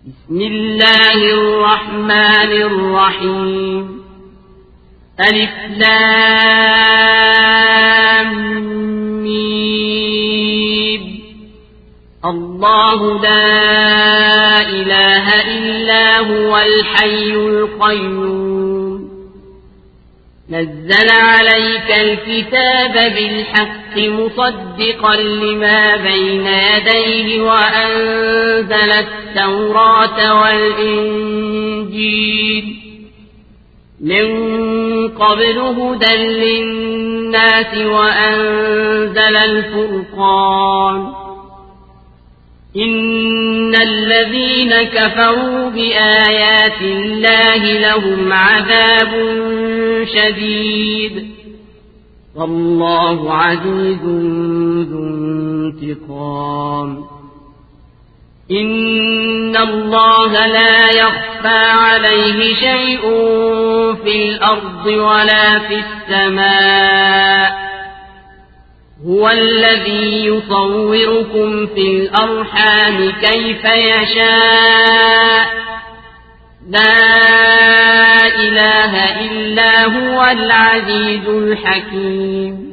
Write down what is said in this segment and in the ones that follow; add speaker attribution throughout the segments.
Speaker 1: بسم الله الرحمن الرحيم ألف لام ميم الله لا إله إلا هو الحي القيوم نزل عليك الكتاب بالحق مصدقا لما بين يديه وأنزل التوراة والإنجيل من قبل هدى للناس وأنزل الفرقان إن الذين كفروا بآيات الله لهم عذاب شديد والله عزيز ذو انتقام إن الله لا يخفى عليه شيء في الأرض ولا في السماء هو الذي يصوركم في الأرحام كيف يشاء لا إله إلا هو العزيز الحكيم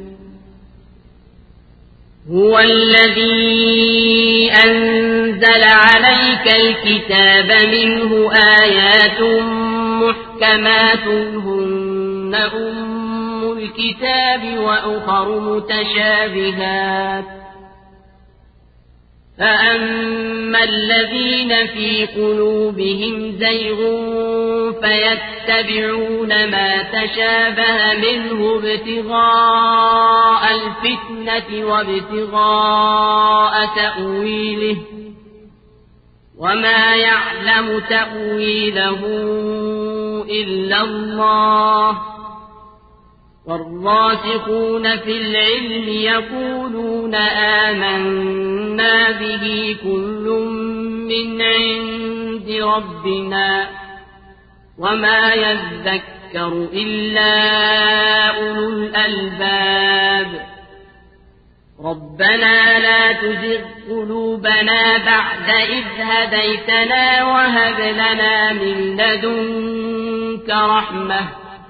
Speaker 1: هو الذي أنزل عليك الكتاب منه آيات محكمات هن الكتاب وأخر متشابهات فأما الذين في قلوبهم زيغ فيتبعون ما تشابه منه ابتغاء الفتنة وابتغاء تأويله وما يعلم تأويله إلا الله والراسخون في العلم يقولون آمنا به كل من عند ربنا وما يذكر إلا أولو الألباب ربنا لا تزغ قلوبنا بعد إذ هديتنا وهب لنا من لدنك رحمة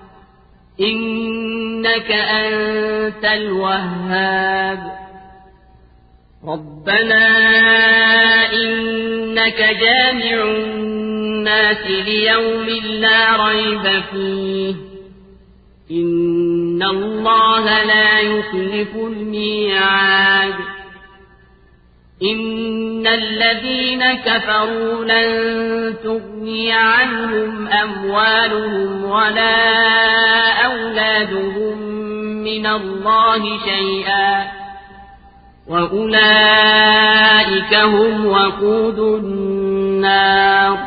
Speaker 1: إنك أنت الوهاب ربنا إنك جامع الناس ليوم لا ريب فيه إن الله لا يخلف الميعاد إن الذين كفروا لن تغني عنهم أموالهم ولا أولادهم من الله شيئا وأولئك هم وقود النار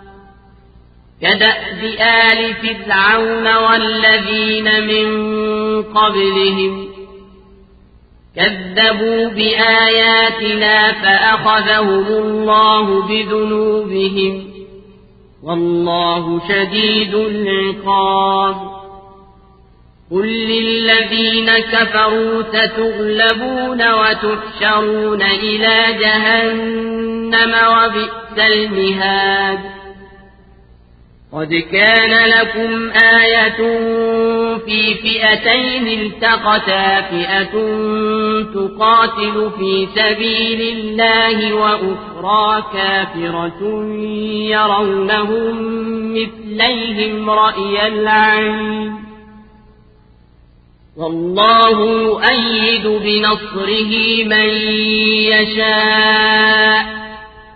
Speaker 1: كدأب آل فرعون والذين من قبلهم كذبوا بآياتنا فأخذهم الله بذنوبهم والله شديد العقاب قل للذين كفروا ستغلبون وتحشرون إلى جهنم وبئس المهاد قد كان لكم آية في فئتين التقتا فئة تقاتل في سبيل الله وأخرى كافرة يرونهم مثليهم رأي العين والله يؤيد بنصره من يشاء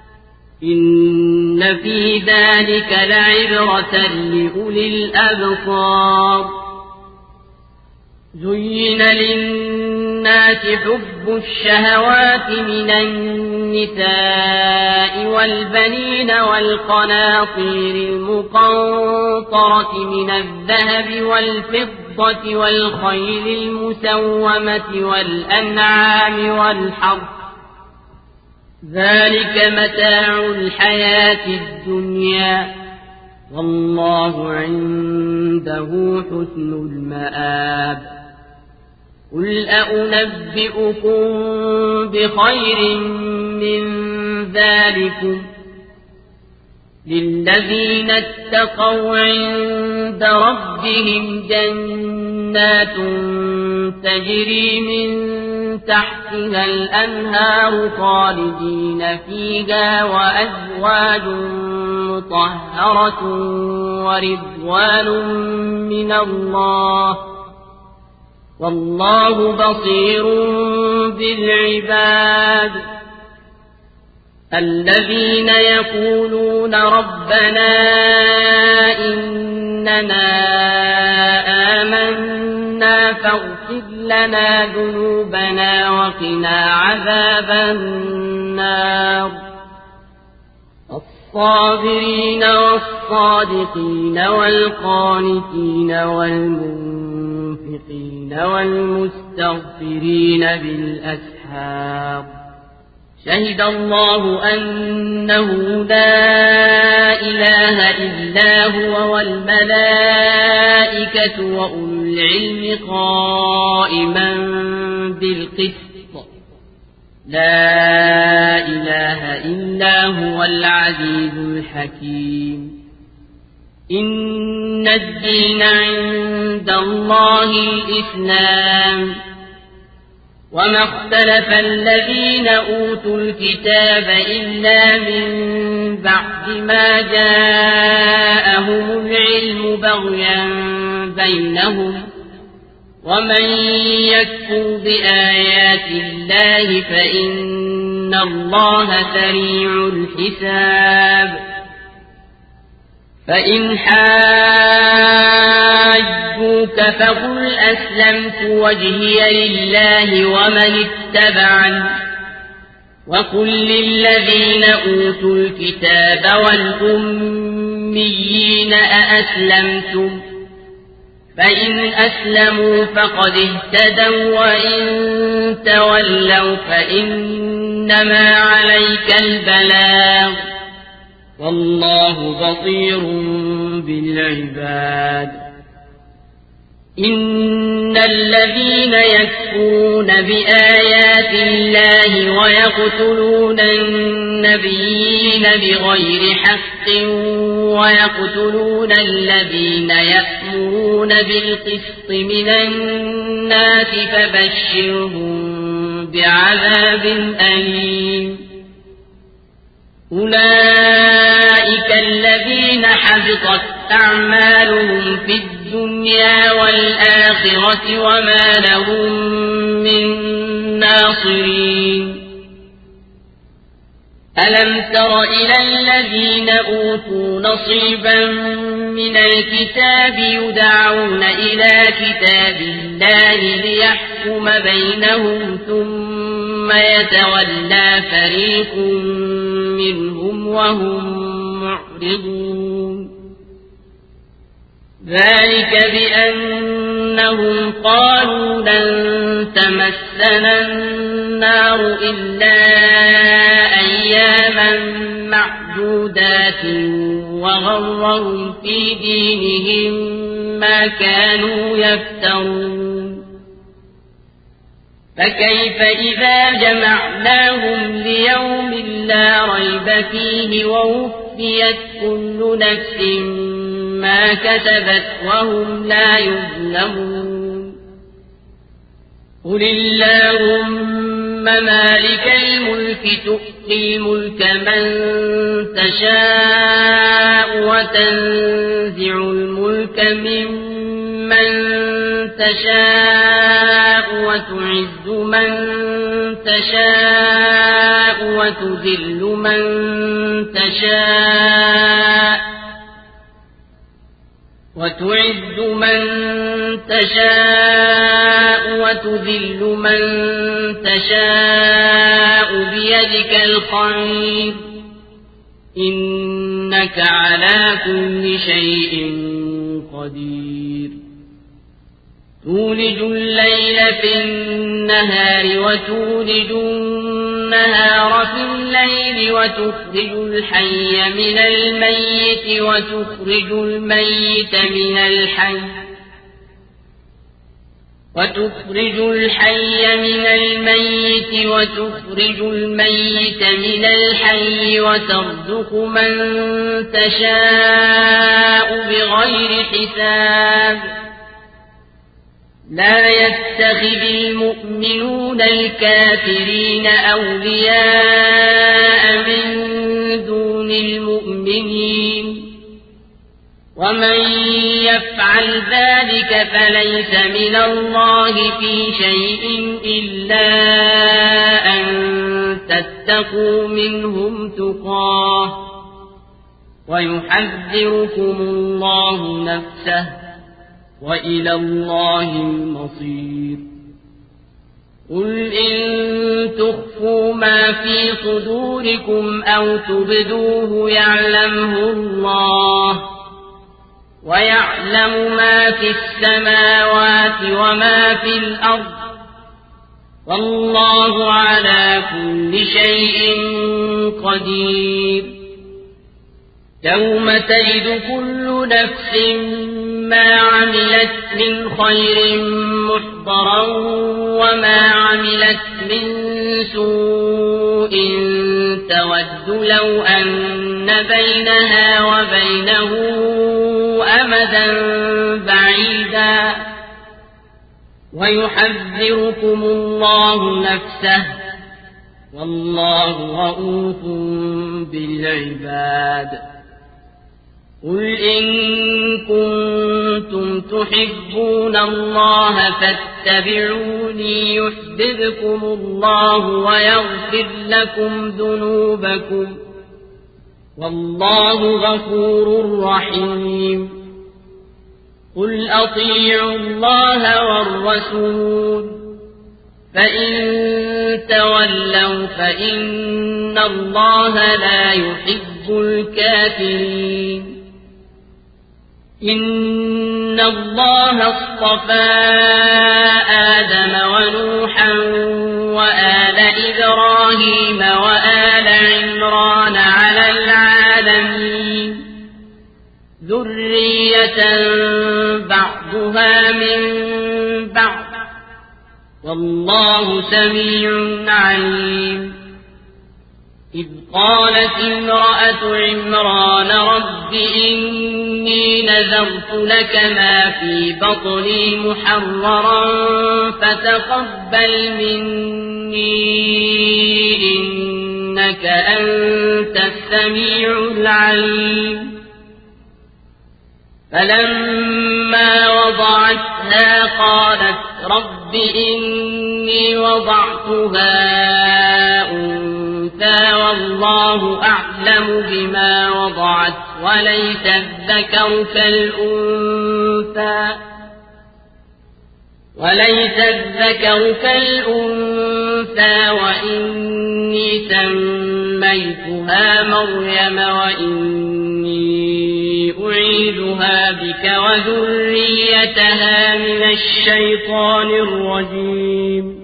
Speaker 1: إن في ذلك لعبرة لأولي الأبصار زين للناس حب الشهوات من النساء والبنين والقناطير المقنطرة من الذهب والفضة والخيل المسومة والأنعام والحرث ذلك متاع الحياة الدنيا والله عنده حسن المآب قل أنبئكم بخير من ذلكم للذين اتقوا عند ربهم جنات تجري من تحتها الأنهار خالدين فيها وأزواج مطهرة ورضوان من الله والله بصير بالعباد الذين يقولون ربنا إننا آمنا فاغفر لنا ذنوبنا وقنا عذاب النار الصابرين والصادقين والقانتين والمنفقين والمستغفرين بالأسحار شهد الله أنه لا إله إلا هو والملائكة وأولو العلم قائما بالقسط لا إله إلا هو العزيز الحكيم إن الدين عند الله الإسلام وما اختلف الذين أوتوا الكتاب إلا من بعد ما جاءهم العلم بغيا بينهم ومن يكفر بآيات الله فإن الله سريع الحساب فإن حاجوك فقل أسلمت وجهي لله ومن اتبعني وقل للذين أوتوا الكتاب والأميين أأسلمتم فإن أسلموا فقد اهتدوا وإن تولوا فإنما عليك البلاغ والله بصير بالعباد إن الذين يكفرون بآيات الله ويقتلون النبيين بغير حق ويقتلون الذين يأمرون بالقسط من الناس فبشرهم بعذاب أليم أولئك الذين حبطت أعمالهم في الدنيا والآخرة وما لهم من ناصرين ألم تر إلى الذين أوتوا نصيبا من الكتاب يدعون إلى كتاب الله ليحكم بينهم ثم يتولى فريق منهم وهم معرضون ذلك بأنهم قالوا لن تمسنا النار إلا أياما معدودات وغرهم في دينهم ما كانوا يفترون فكيف إذا جمعناهم ليوم لا ريب فيه ووفيت كل نفس ما كسبت وهم لا يظلمون قل اللهم مالك الملك تؤتي الملك من تشاء وتنزع الملك ممن تشاء وتعز من تشاء وتذل من تشاء وتعز من تشاء وتذل من تشاء بيدك الخير إنك على كل شيء قدير تولج الليل في النهار وتولج النهار في الليل وتخرج الحي من الميت وتخرج الميت من الحي وتخرج الحي من الميت وتخرج الميت من الحي وترزق من تشاء بغير حساب لا يتخذ المؤمنون الكافرين أولياء من دون المؤمنين ومن يفعل ذلك فليس من الله في شيء إلا أن تتقوا منهم تقاه ويحذركم الله نفسه وإلى الله المصير قل إن تخفوا ما في صدوركم أو تبدوه يعلمه الله ويعلم ما في السماوات وما في الأرض والله على كل شيء قدير يوم تجد كل نفس ما عملت من خير محضرا وما عملت من سوء تود لو أن بينها وبينه أمدا بعيدا ويحذركم الله نفسه والله رؤوف بالعباد قل إن كنتم تحبون الله فاتبعوني يحببكم الله ويغفر لكم ذنوبكم والله غفور رحيم قل أطيعوا الله والرسول فإن تولوا فإن الله لا يحب الكافرين إن الله اصطفى آدم ونوحا وآل إبراهيم وآل عمران على العالمين ذرية بعضها من بعض والله سميع عليم إذ قالت امرأة عمران رب إني نذرت لك ما في بطني محررا فتقبل مني إنك أنت السميع العليم فلما وضعتها قالت رب إني وضعتها أنثى والله أعلم بما وضعت وليس الذكر كالأنثى وإني سميتها مريم وإني أعيذها بك وذريتها من الشيطان الرجيم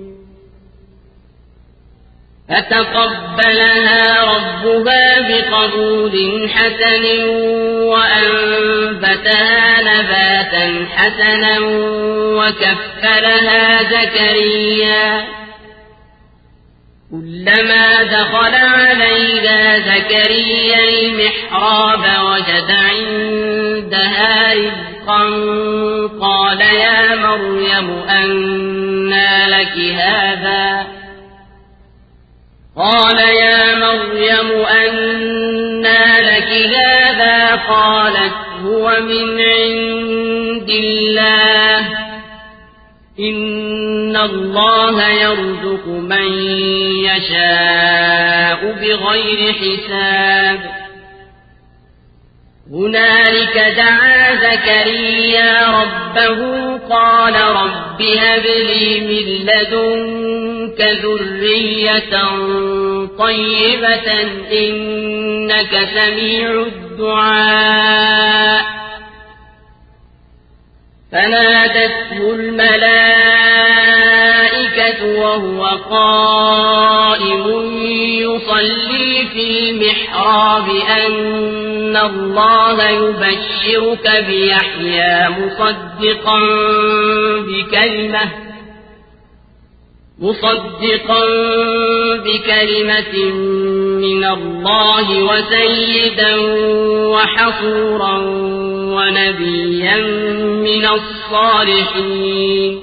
Speaker 1: فتقبلها ربها بقبول حسن وأنبتها نباتا حسنا وكفلها زكريا كلما دخل عليها زكريا المحراب وجد عندها رزقا قال يا مريم أنى لك هذا قالت هو من عند الله إن الله يرزق من يشاء بغير حساب هنالك دعا زكريا ربه قال رب هب لي من لدنك ذرية طيبة إنك سميع الدعاء فنادته الملائكة وهو قائم يصلي في المحراب أن الله يبشرك بيحيى مصدقا بكلمة مصدقا بكلمة من الله وسيدا وحصورا ونبيا من الصالحين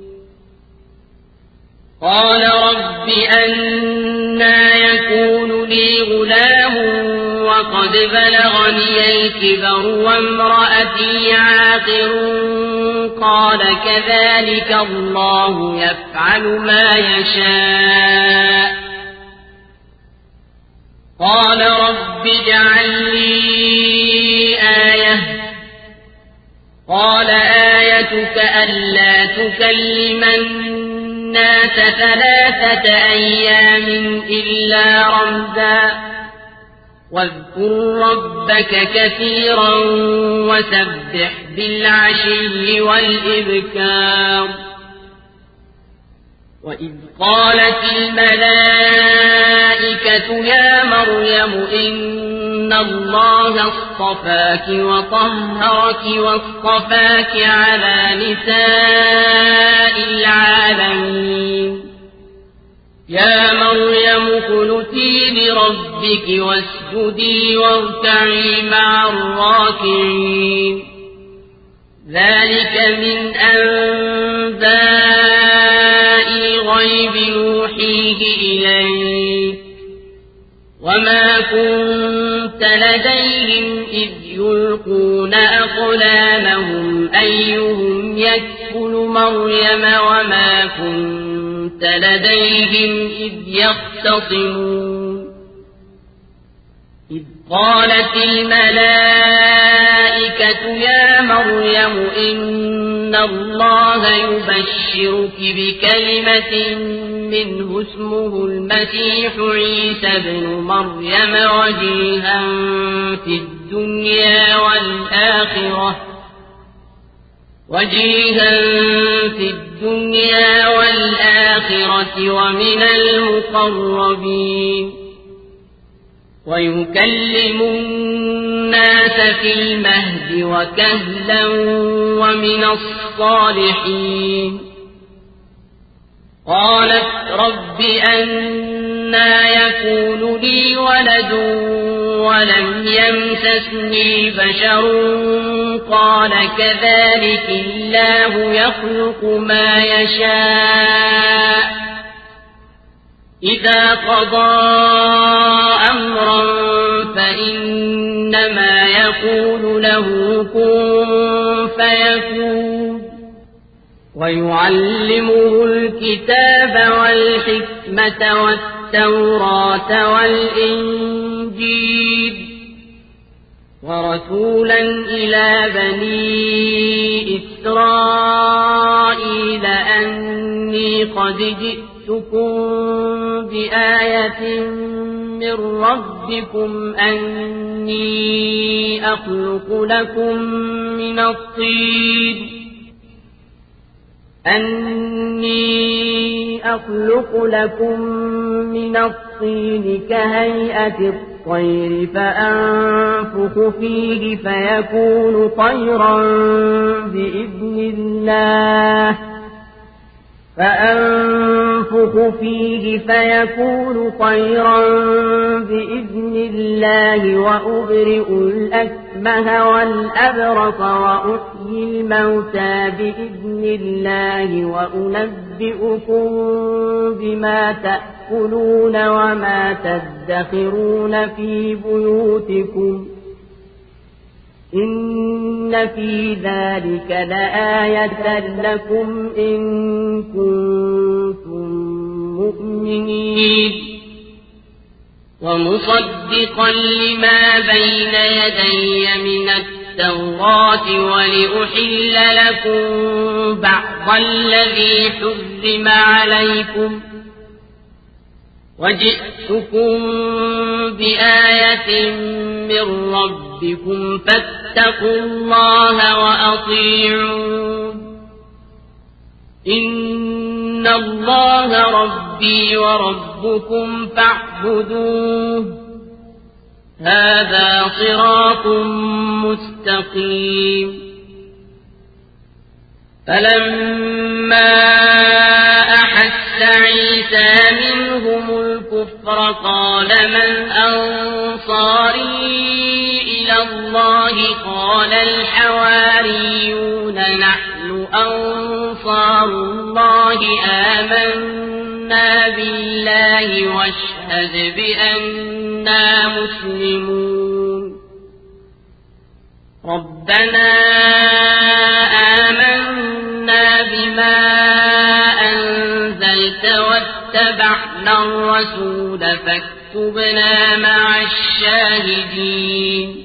Speaker 1: قال رب أنى يكون لي غلام وقد بلغني الكبر وامرأتي عاقر قال كذلك الله يفعل ما يشاء قال رب اجعل لي آية قال آيتك ألا تكلم الناس 3 أيام إلا رمزا واذكر ربك كثيرا وسبح بالعشي والإبكار وإذ قالت الملائكة يا مريم إن الله اصطفاك وطهرك واصطفاك على نساء العالمين يا مريم اقنتي لربك واسجدي واركعي مع الراكعين ذلك من أنباء الغيب نوحيه إليك وما كنت لديهم إذ يلقون أقلامهم أيهم يكفل مريم وما كنت لديهم إذ يختصمون إذ قالت الملائكة يا مريم إن الله يبشرك بكلمة منه اسمه المسيح عيسى بن مريم وجيها في الدنيا والآخرة ومن المقربين ويكلم الناس في المهد وكهلا ومن الصالحين قالت رب أنى يكون لي ولد ولم يمسسني بشر قال كذلك الله يخلق ما يشاء إذا قضى أمرا فإنما يقول له كن فيكون ويعلمه الكتاب والحكمة والتوراة والإنجيل ورسولا إلى بني إسرائيل أني قد جئتكم بآية من ربكم أني أخلق لكم من الطين كهيئة الطير فأنفخ فيه فيكون طيرا بإذن الله وأبرئ الأكمه والأبرص وأحيي الموتى بإذن الله وأنبئكم بما تأكلون وما تدخرون في بيوتكم إن في ذلك لآية لكم إن كنتم مؤمنين ومصدقا لما بين يدي من التوراة ولأحل لكم بعض الذي حرم عليكم وجئتكم بآية من ربكم فاتقوا الله وأطيعون إن الله ربي وربكم فاعبدوه هذا صراط مستقيم فلما أحس وقال من أنصاري إلى الله قال الحواريون نحن أنصار الله آمنا بالله واشهد بأننا مسلمون ربنا آمنا بما أنزلت واتبعنا الرسول فاكتبنا مع الشاهدين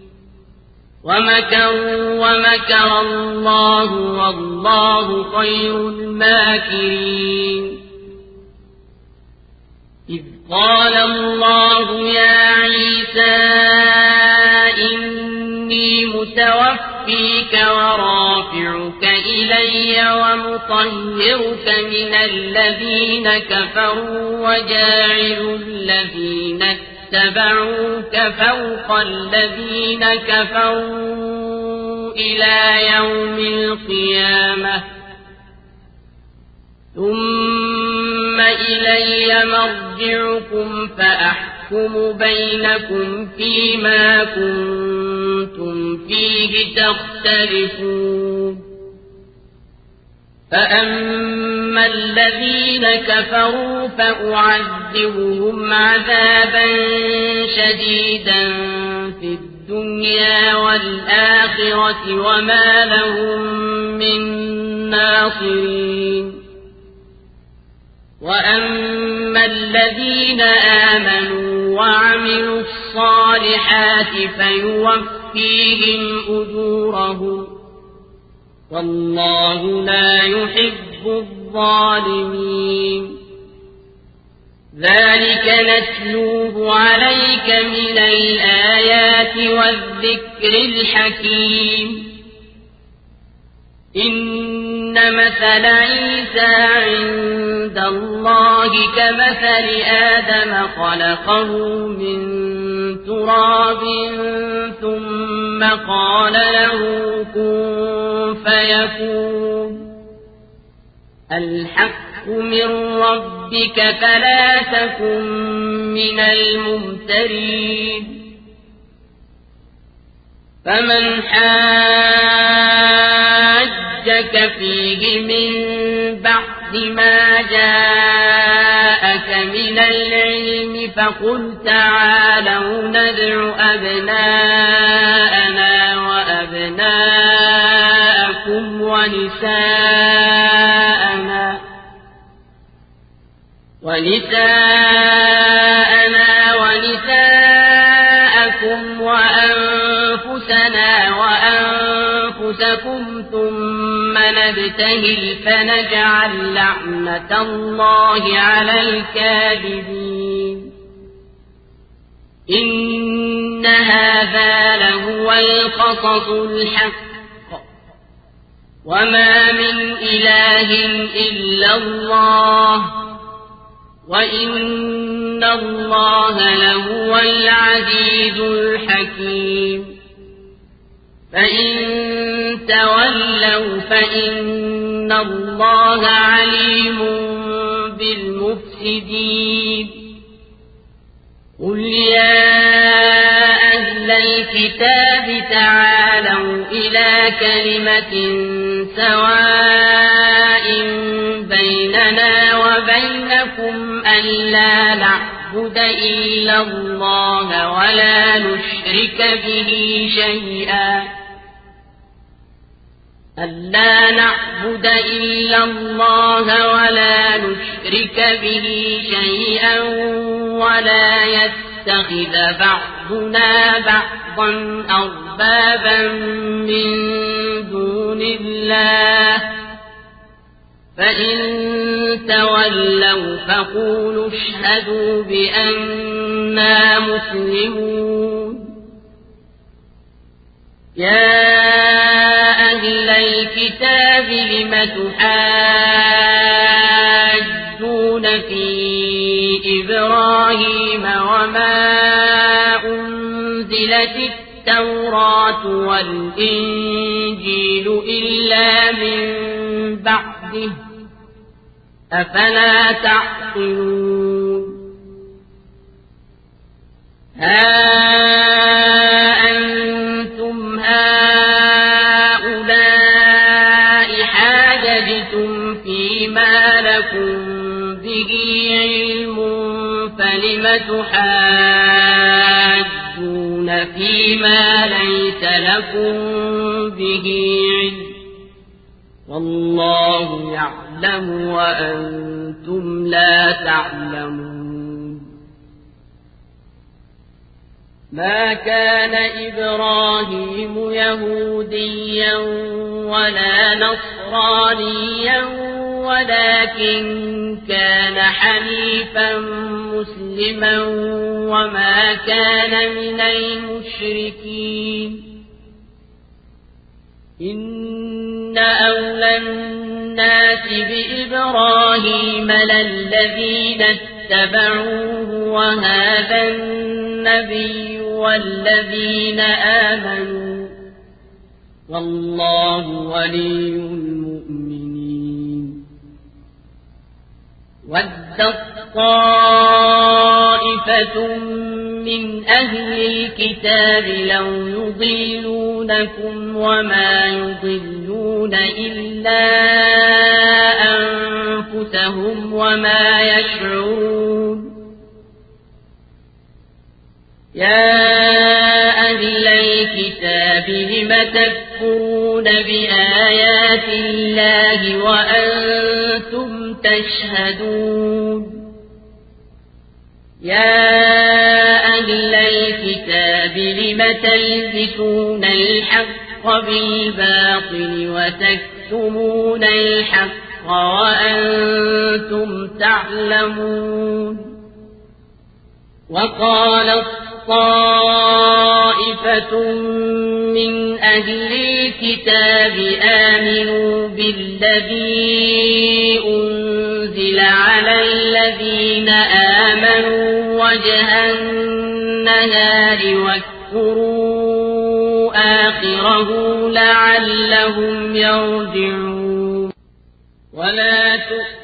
Speaker 1: ومكر الله والله خير الماكرين إذ قال الله يا عيسى إني متوفيك ورافعك إلي ومطهرك من الذين كفروا وجاعل الذين اتبعوك فوق الذين كفروا إلى يوم القيامة ثم إلي مرجعكم فأحكم بينكم فيما كنتم فيه تختلفون فأما الذين كفروا فأعذبهم عذابا شديدا في الدنيا والآخرة وما لهم من ناصرين وأما الذين آمنوا وعملوا الصالحات فيوفيهم أجورهم والله لا يحب الظالمين ذلك نتلوه عليك من الآيات والذكر الحكيم إن مثل عيسى عند الله كمثل آدم خلقه من تراب ثم قال له كن فيكون الحق من ربك فلا تكن من الممترين فمن حاجك فيه من بعد ما جاءك من العلم فقل تعالوا ندع أبناءنا وأبناءكم ونساءنا ونساءكم وأنفسنا وأنفسكم ثم نبتهل فنجعل لعنة الله على الكاذبين إن هذا لهو القصص الحق وما من إله إلا الله وإن الله لهو العزيز الحكيم فإن تولوا فإن الله عليم بالمفسدين قل يا أهل الكتاب تعالوا إلى كلمة سواء بيننا وبينكم ألا نعبد إلا الله ولا نشرك به شيئا ولا يتخذ بعضنا بعضا أربابا من دون الله فإن تولوا فقولوا اشهدوا بأننا مسلمون يا أهل الكتاب لم تحاجون في إبراهيم وما أنزلت التوراة والإنجيل إلا من بعده أفلا تعقلون ها أنتم هؤلاء حاججتم فيما لكم به علم فلم تحاجون فيما ليس لكم به علم والله يعلم وأنتم لا تعلمون ما كان إبراهيم يهوديا ولا نصرانيا ولكن كان حنيفا مسلما وما كان من المشركين إن أولى الناس بإبراهيم للذين اتبعوه وهذا النبي والذين آمنوا والله ولي المؤمنين ودت طائفة من أهل الكتاب لو يضلونكم وما يضلون إلا أنفسهم وما يشعرون يا أهل الكتاب لم تكفرون بآيات الله وأنتم تشهدون يا أهل الكتاب لم تلبسون الحق بالباطل وتكتمون الحق وأنتم تعلمون وقالت طائفة من أهل الكتاب آمنوا بالذي أنزل على الذين آمنوا وجه النهار واكفروا آخره لعلهم يرجعون ولا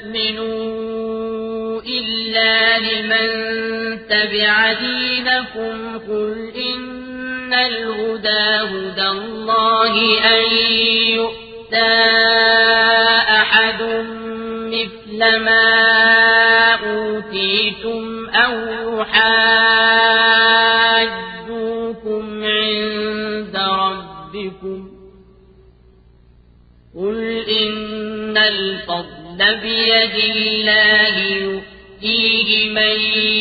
Speaker 1: تؤمنوا إلا لمن تبع دينكم قل إن الهدى هدى الله أن يؤتى أحد مثل ما أوتيتم أو يحاجوكم عند ربكم قل إن الفضل بيد الله يؤتيه من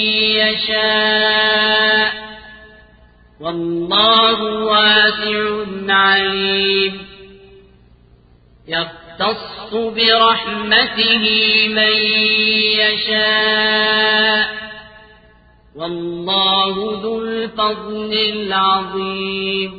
Speaker 1: يشاء والله واسع عليم يختص برحمته من يشاء والله ذو الفضل العظيم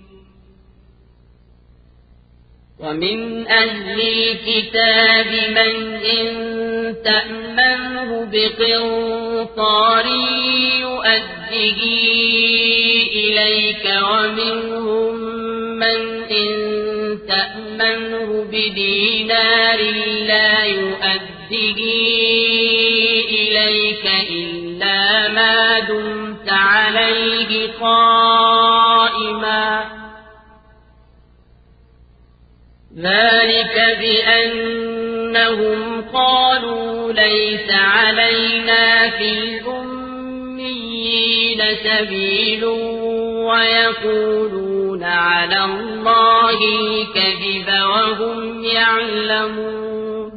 Speaker 1: ومن أهل الكتاب من إن تأمنه بقنطار يؤده إليك ومنهم من إن تأمنه بدينار لا يؤده إليك إلا ما دمت عليه قائما ذلك بأنهم قالوا ليس علينا في الأميين سبيل ويقولون على الله الكذب وهم يعلمون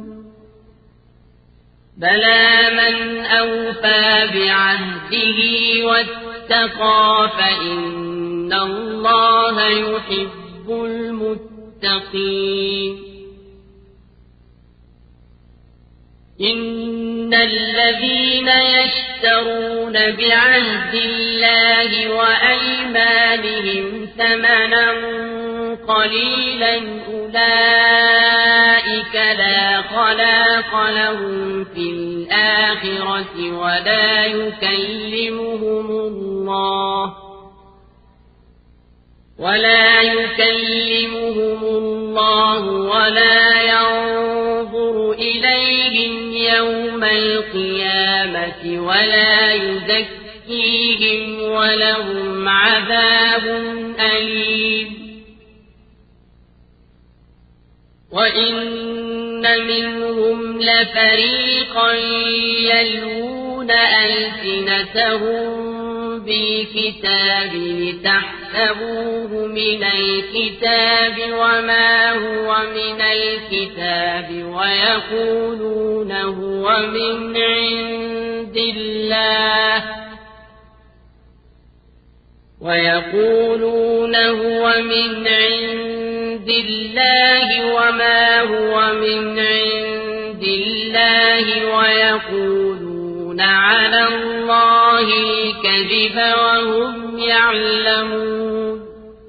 Speaker 1: بلى من أوفى بعهده واتقى فإن الله يحب المتقين إن الذين يشترون بعهد الله وأيمانهم ثمنا قليلا أولئك لا خلاق لهم في الآخرة ولا يكلمهم الله ولا ينظر إليهم يوم القيامة ولا يزكيهم يخزيهم ولهم عذاب أليم وإن منهم لفريقا يلوون ألسنتهم بالكتاب لتحسبوه من الكتاب وما هو من الكتاب ويقولون هو من عند الله وما هو من عند الله ويقولون على الله الكذب وهم يعلمون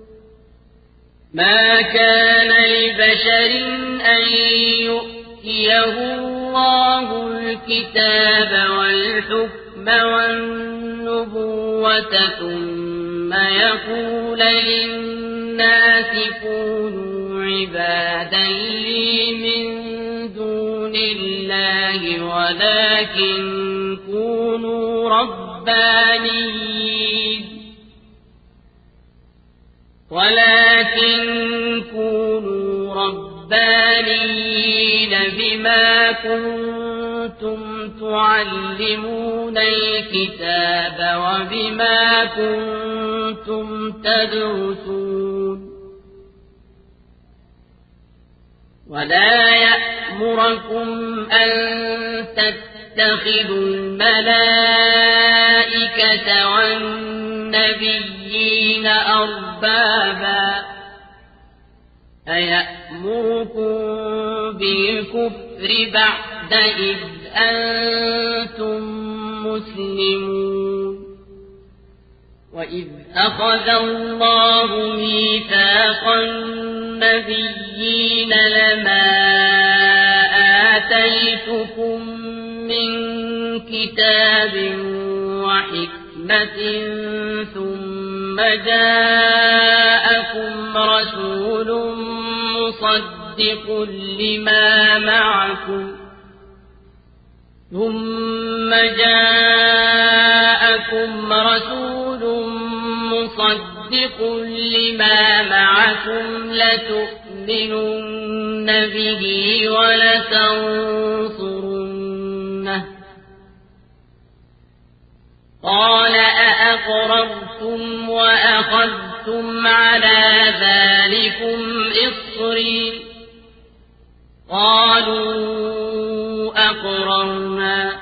Speaker 1: ما كان لبشر أن يؤتيه الله الكتاب والحكم والنبوة ثم يقول للناس كونوا عبادا لي من دون الله ولكن كونوا ربانيين بما كنتم تعلمون الكتاب وبما كنتم تدرسون ولا يأمركم أن تتخذوا الملائكة والنبيين أربابا أيأمركم بالكفر بعد إذ أنتم مسلمون وإذ أخذ الله ميثاق النبيين لما آتيتكم من كتاب وحكمة ثم جاءكم رسول مصدق لما معكم لتؤمنن به ولتنصرنه قال أأقررتم وأخذتم على ذلكم إصري قالوا أقررنا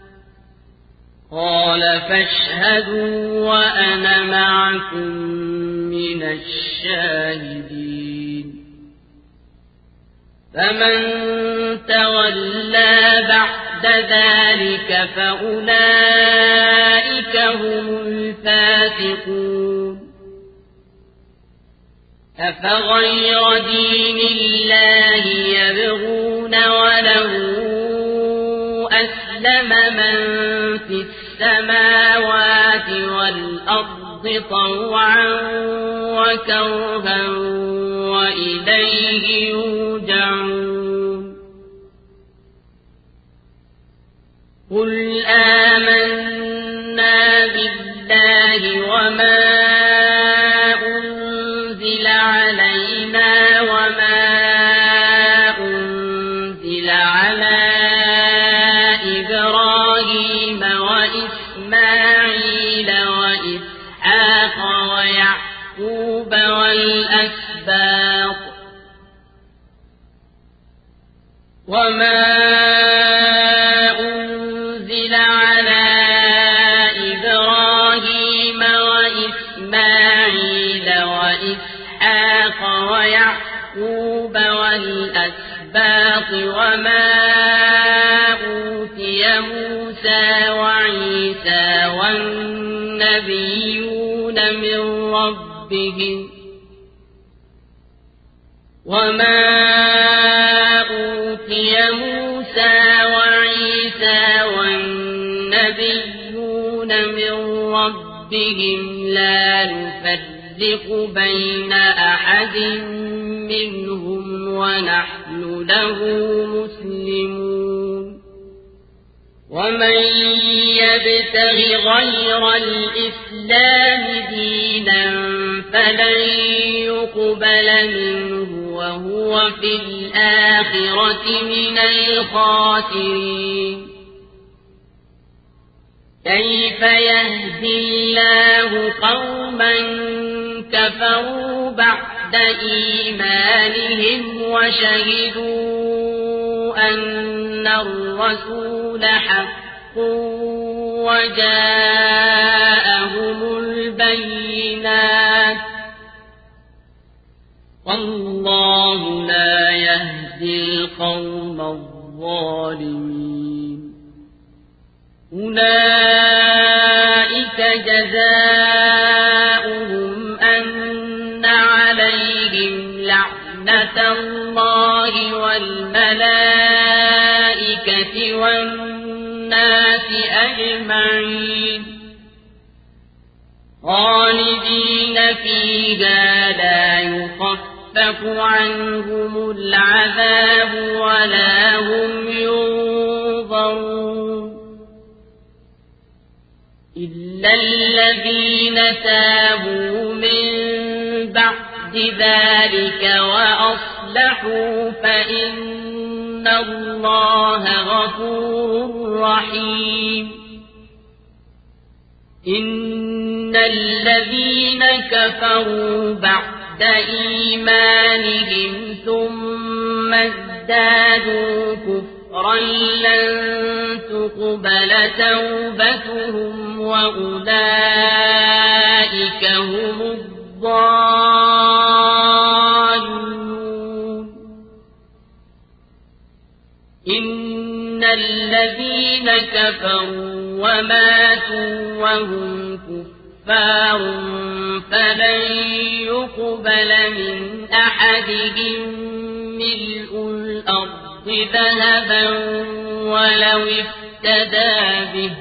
Speaker 1: قال فاشهدوا وأنا معكم من الشاهدين فمن تولى بعد ذلك فأولئك هم الفاسقون أفغير دين الله يبغون وله أسلم من في السماوات والأرض طوعا وكرها وإليه يرجعون قل آمنا بالله وما أنزل علينا وما أنزل على إبراهيم وإسماعيل وإسحاق ويعقوب والأسباط وما أنزل على إبراهيم وإسماعيل وإسحاق ويعقوب والأسباط وما أوتي موسى وعيسى والنبيون من ربهم لا نفرق بين أحد منهم ونحن له مسلمون ومن يبتغ غير الإسلام دينا فلن يقبل منه وهو في الآخرة من الخاسرين كيف يهدي الله قوما كفروا بعد إيمانهم وشهدوا أن الرسول حق وجاءهم البينات والله لا يهدي القوم الظالمين أولئك جزاؤهم أن عليهم لعنة الله والملائكة والناس أجمعين خالدين فيها لا يخفف عنهم العذاب ولا هم ينظرون إلا الذين تابوا من بعد ذلك وأصلحوا فإن الله غفور رحيم إن الذين كفروا بعد إيمانهم ثم ازدادوا كفرا لن تقبل توبتهم وأولئك هم الضالون إن الذين كفروا وماتوا وهم كفار فلن يقبل من أحدهم ملء الأرض ذهبا ولو افتدى به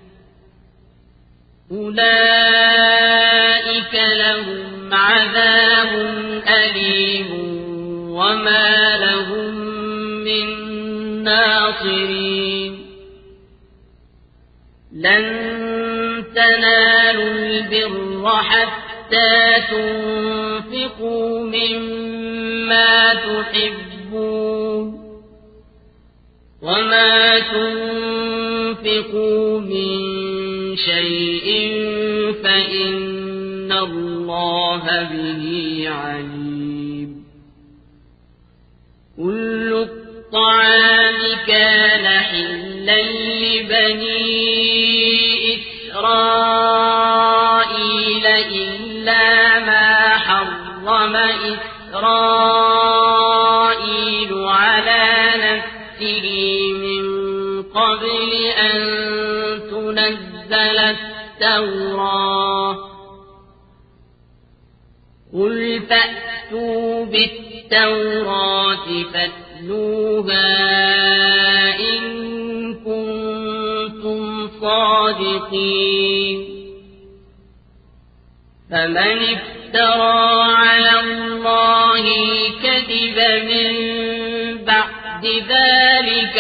Speaker 1: أولئك لهم عذاب أليم وما لهم من ناصرين لن تنالوا البر حتى تنفقوا مما تحبون وما تنفقوا من شيء فإن الله به عليم كل الطعام كان حلا لبني إسرائيل إلا ما حرم إسرائيل على نفسه من قبل أن تنزل التوراة قل فأتوا بالتوراة فاتلوها إن كنتم صادقين فمن افترى على الله الكذب من بعد ذلك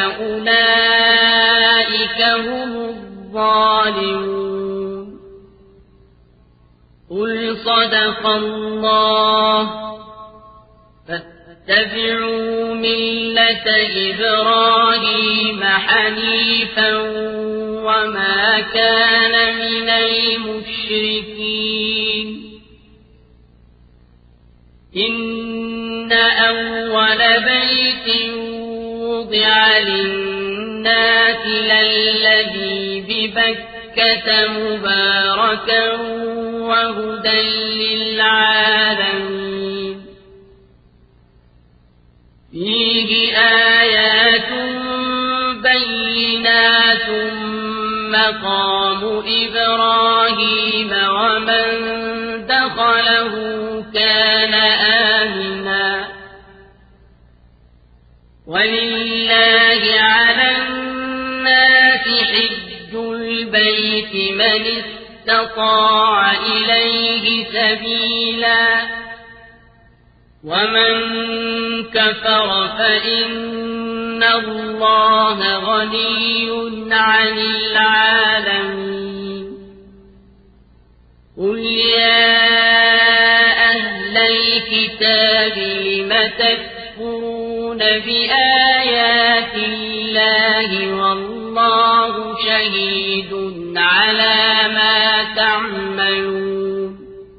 Speaker 1: فأولئك هم الظالمون قل صدق الله فاتبعوا ملة إبراهيم حنيفا وما كان من المشركين إن أول بيت وضع للناس للذي ببكة مباركا وهدى للعالمين فيه آيات بينات مقام إبراهيم ومن دخله كان آمنا ولله على الناس حج البيت من استطاع إليه سبيلا ومن كفر فإن الله غني عن العالمين قل يا أهل الكتاب لم تكفرون بآيات الله والله شهيد على ما تعملون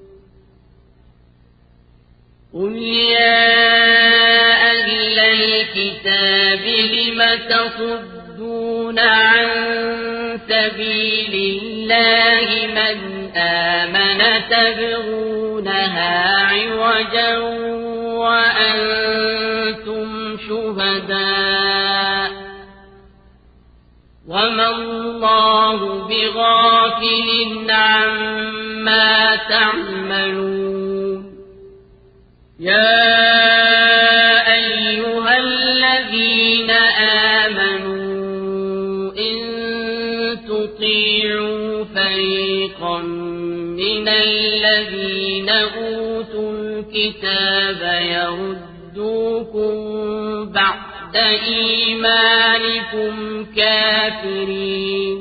Speaker 1: قل يا أهل الكتاب لم تصدون عن سبيل الله من آمن تبغونها عوجا وأنتم شهداء وما الله بغافل عما تعملون يا أيها الذين آمنوا إن تطيعوا فريقا من الذين أوتوا الكتاب يردوكم بعد إيمانكم كافرين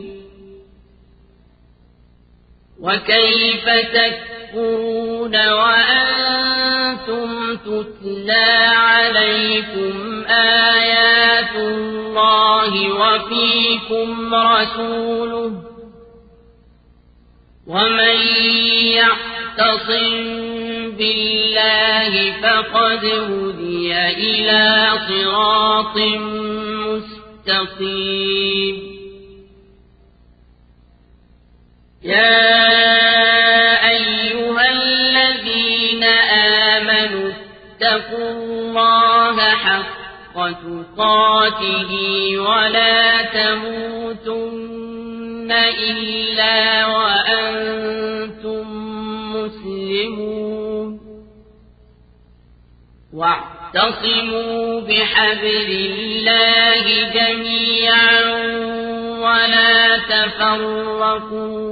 Speaker 1: وكيف تكفرون وأنتم تتلى عليكم آيات الله وفيكم رسوله ومن يعتصم بالله فقد هدي إلى صراط مستقيم يا أيها الذين آمنوا اتقوا الله حق تقاته ولا تموتن إلا وأنتم مسلمون واعتصموا بحبل الله جميعا ولا تفرقوا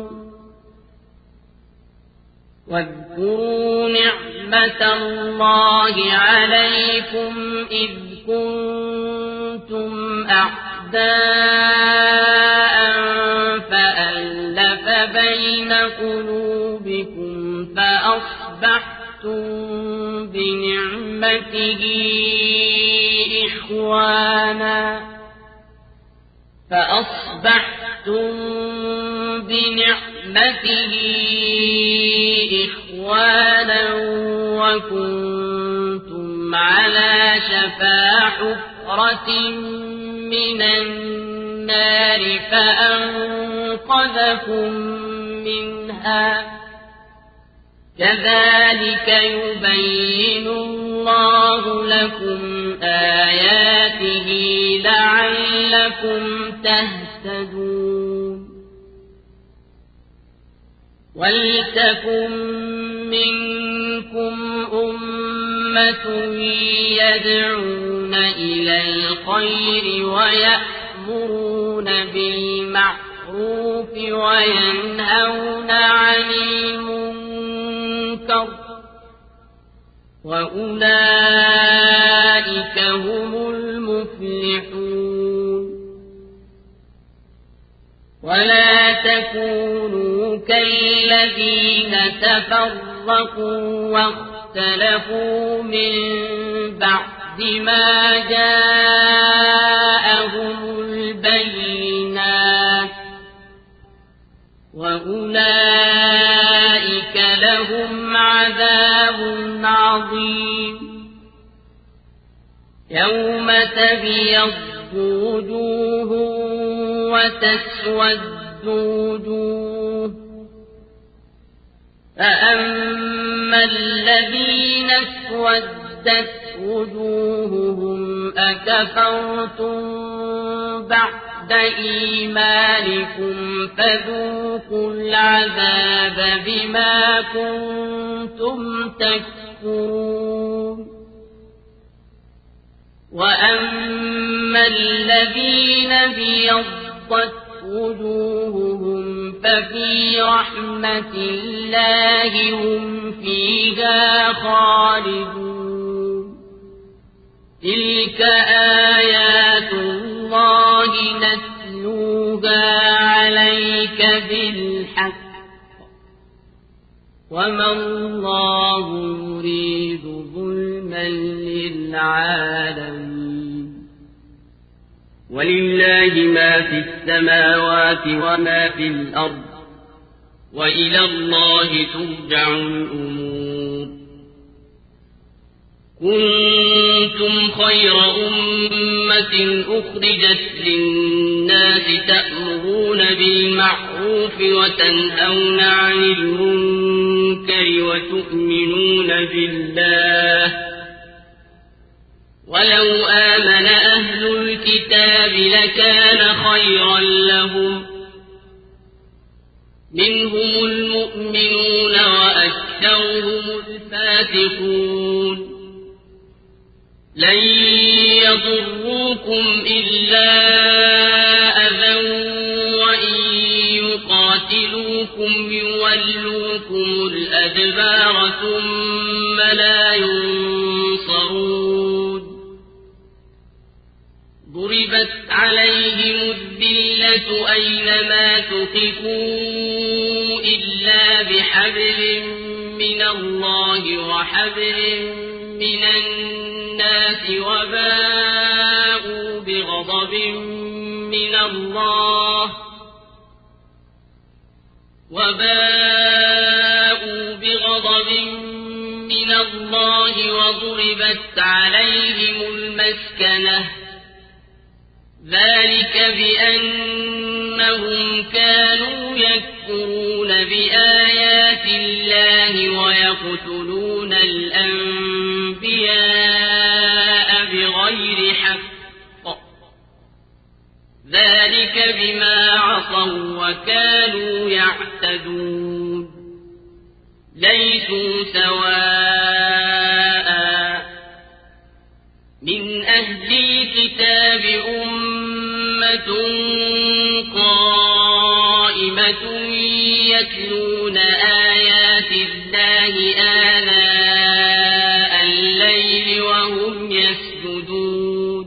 Speaker 1: واذكروا نعمة الله عليكم إذ كنتم أعداء فألف بين قلوبكم فأصبحتم بنعمته إخوانا وكنتم على شفا حفرة من النار فأنقذكم منها كذلك يبين الله لكم آياته لعلكم تهتدون ولتكن منكم أمة يدعون إلى الخير ويأمرون بالمعروف وينهون عن المنكر وأولئك هم المفلحون ولا تكونوا كالذين تفرقوا واختلفوا من بعد ما جاءهم البينات وأولئك لهم عذاب عظيم يوم تبيض وجوه وتسود وجوه فأما الذين اسودت وجوههم أكفرتم بعد إيمانكم فذوقوا العذاب بما كنتم تكفرون وأما الذين ابيضت وجوههم ففي رحمة الله هم فيها خالدون تلك آيات عليك بالحق وما الله يريد ظلما للعالمين ولله ما في السماوات وما في الأرض وإلى الله ترجع الأمور كنتم خير أمة أخرجت للناس تأمرون بالمعروف وتنهون عن المنكر وتؤمنون بالله ولو آمن أهل الكتاب لكان خيرا لهم منهم المؤمنون وأكثرهم الفاسقون لن يضروكم إلا أذى وإن يقاتلوكم يولوكم الأدبار ثم لا ينصرون ضربت عليهم الذلة أينما تقفوا إلا بحبل من الله وحبل من الناس وباءوا بغضب من الله وضربت عليهم المسكنة ذلك بأنهم كانوا يكفرون بآيات الله ويقتلون الأنبياء بغير حق ذلك بما عصوا وكانوا يعتدون ليسوا سواء من أهل الكتاب أمة قائمة يتلون آيات الله آناء الليل وهم يسجدون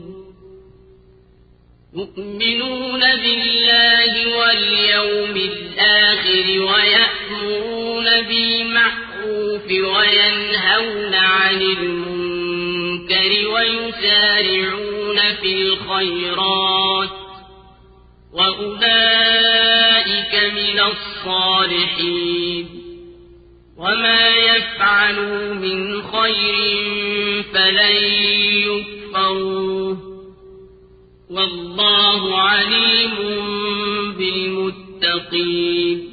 Speaker 1: يؤمنون بالله واليوم الآخر ويأمرون بالمعروف وينهون عن المنكر ويسارعون في الخيرات وأولئك من الصالحين وما يفعلوا من خير فلن يكفروه والله عليم بالمتقين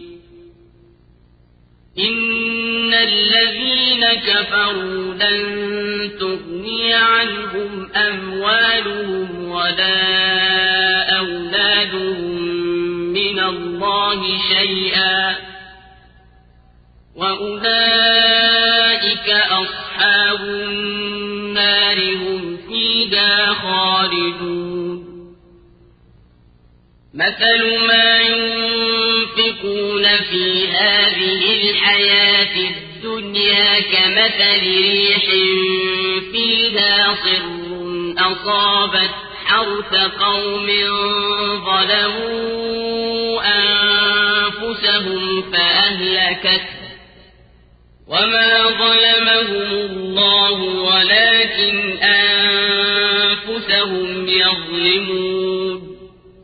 Speaker 1: إن الذين كفروا لن تغني عنهم أموالهم ولا أولادهم من الله شيئا وأولئك أصحاب النار هم فيها خالدون مثل ما ينفقون في هذه الحياة الدنيا كمثل ريح فيها صر أصابت حرث قوم ظلموا أنفسهم فأهلكته وما ظلمهم الله ولكن أنفسهم يظلمون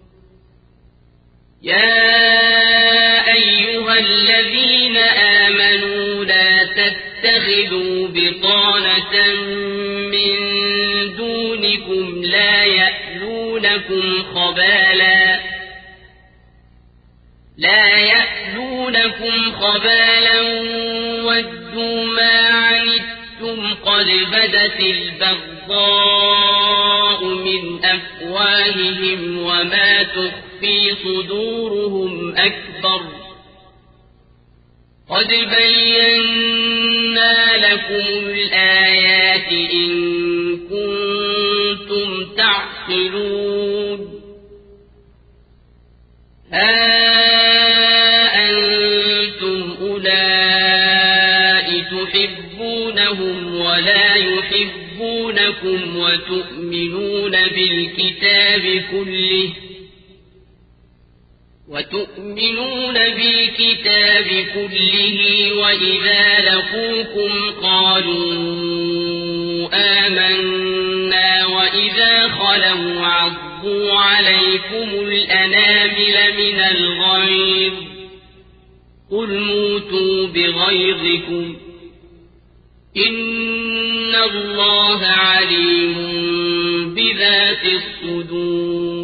Speaker 1: يا أيها الذين آمنوا لا تتخذوا بطانة من دونكم لا يألونكم خبالا ودوا ما عنتم قد بدت البغضاء من أفواههم وما تخفي صدورهم أكبر قد بينا لكم الآيات إن كنتم تعقلون ها أنتم أولئك تحبونهم ولا يحبونكم وتؤمنون بالكتاب كله وإذا لقوكم قالوا آمنا وإذا خلوا عضوا عليكم الأنامل من الغيظ قل موتوا بغيظكم إن الله عليم بذات الصدور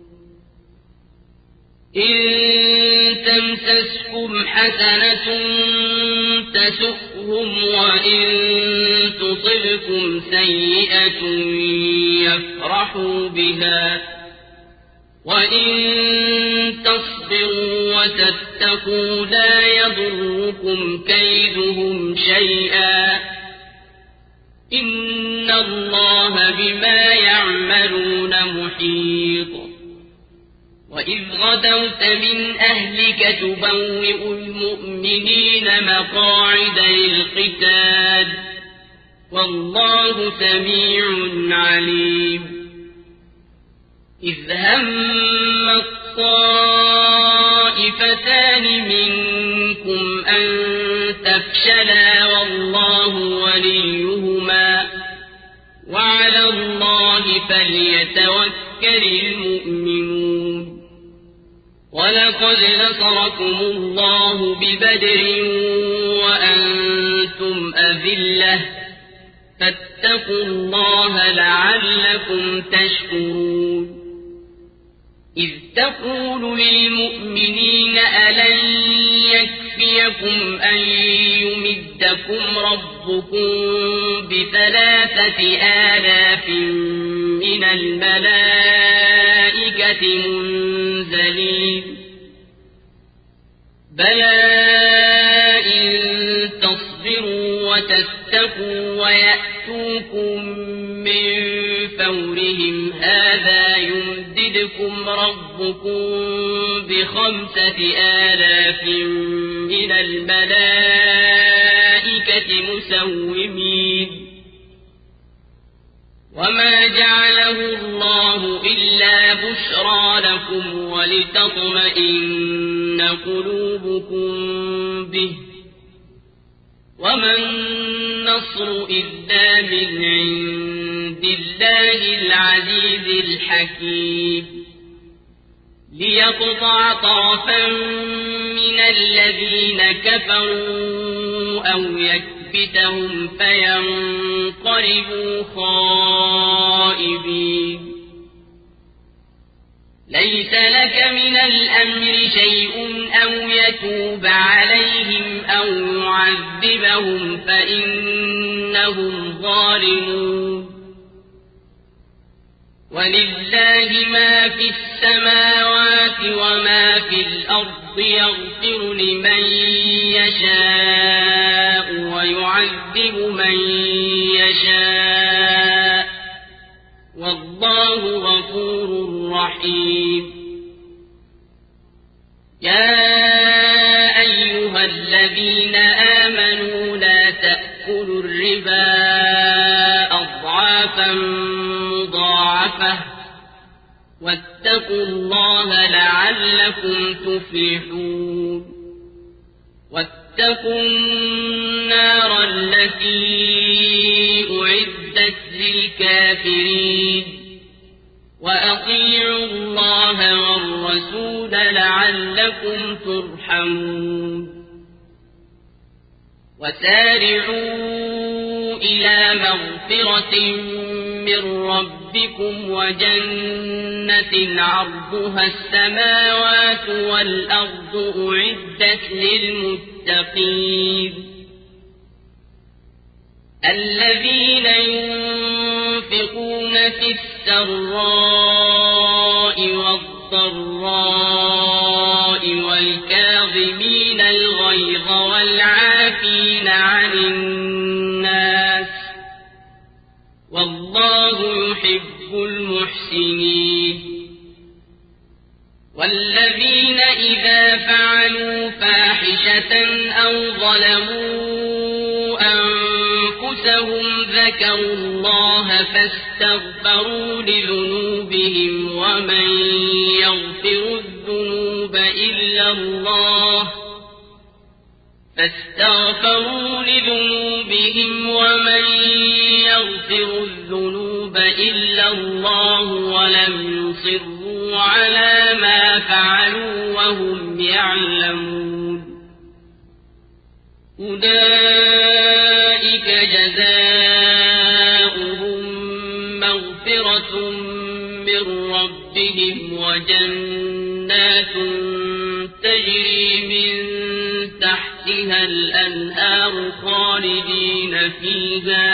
Speaker 1: إن تمسسكم حسنة تسؤهم وإن تصبكم سيئة يفرحوا بها وإن تصبروا وتتقوا لا يضركم كيدهم شيئا إن الله بما يعملون محيط وإذ غدوت من أهلك تبوئ المؤمنين مقاعد للقتال والله سميع عليم إذ هم الطائفتان منكم أن تفشلا والله وليهما وعلى الله فليتوكل المؤمنون ولقد نصركم الله ببدر وأنتم أذلة فاتقوا الله لعلكم تشكرون إذ تقول للمؤمنين ألن يكفيكم أن يمدكم ربكم ب3,000 من الملائكة منزلين بلى إن تصبروا وتتقوا ويأتوكم من فورهم هذا يمددكم ربكم ب5,000 من الملائكة مسومين وما جعله الله إلا بشرى لكم ولتطمئن قلوبكم به وما النصر إلا من عند الله العزيز الحكيم ليقطع طرفا من الذين كفروا أو يكبتهم فينقلبوا خائبين ليس لك من الأمر شيء أو يتوب عليهم أو يعذبهم فإنهم ظالمون ولله ما في السماوات وما في الأرض يغفر لمن يشاء ويعذب من يشاء والله غفور رحيم يا أيها الذين آمنوا لا تأكلوا الربا أضعافا مضاعفة واتقوا الله لعلكم تفلحون واتقوا النار التي أعدت للكافرين وأطيعوا الله والرسول لعلكم ترحمون وسارعوا إلى مغفرة من ربكم وجنة عرضها السماوات والأرض أعدت للمتقين الذين ينفقون في السراء والضراء والكاظمين الغيظ والعافين عن الناس والله يحب المحسنين والذين إذا فعلوا فاحشة أو ظلموا أنفسهم ذكروا الله فاستغفروا لذنوبهم ومن يغفر الذنوب إلا الله فاستغفروا لذنوبهم ومن يغفر الذنوب إلا الله ولم يصروا على ما فعلوا وهم يعلمون أولئك جزاؤهم مغفرة من ربهم وجنات تجري من تحتها الأنهار خالدين فيها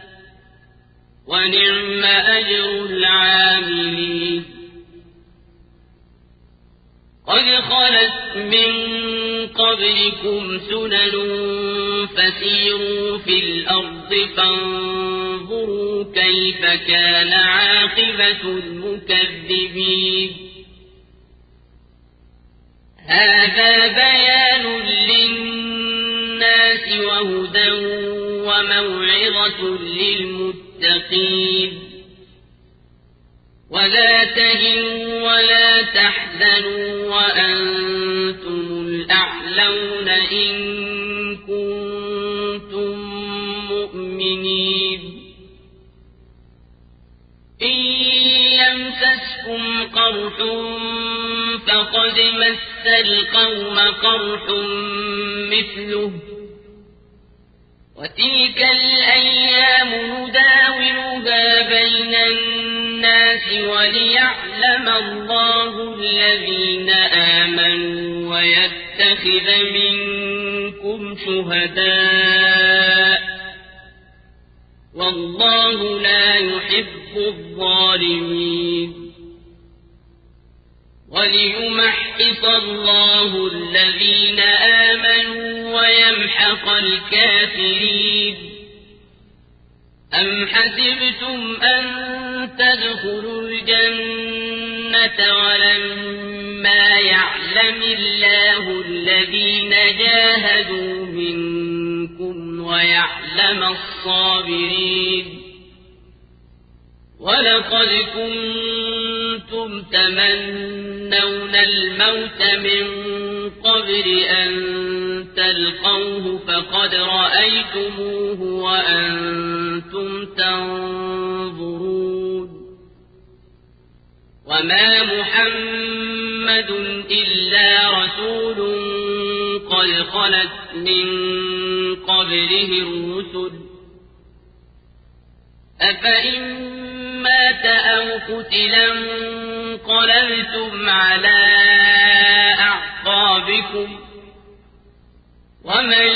Speaker 1: ونعم أجر العاملين قد خلت من قبلكم سنن فسيروا في الأرض فانظروا كيف كان عاقبة المكذبين هذا بيان للناس وهدى وموعظة للمتقين ولا تهنوا ولا تحزنوا وأنتم الأعلون إن كنتم مؤمنين إن يمسسكم قرح فقد مس القوم قرح مثله وتلك الأيام نداولها بين الناس وليعلم الله الذين آمنوا ويتخذ منكم شهداء والله لا يحب الظالمين وليمحص الله الذين آمنوا ويمحق الكافرين أم حسبتم أن تدخلوا الجنة ولما يعلم الله الذين جاهدوا منكم ويعلم الصابرين ولقد كنتم تمنون الموت من قبل أن تلقوه فقد رأيتموه وأنتم تنظرون وما محمد إلا رسول قد خلت من قبله الرسل أفإن مات أو قتلا انقلبتم على أعقابكم ومن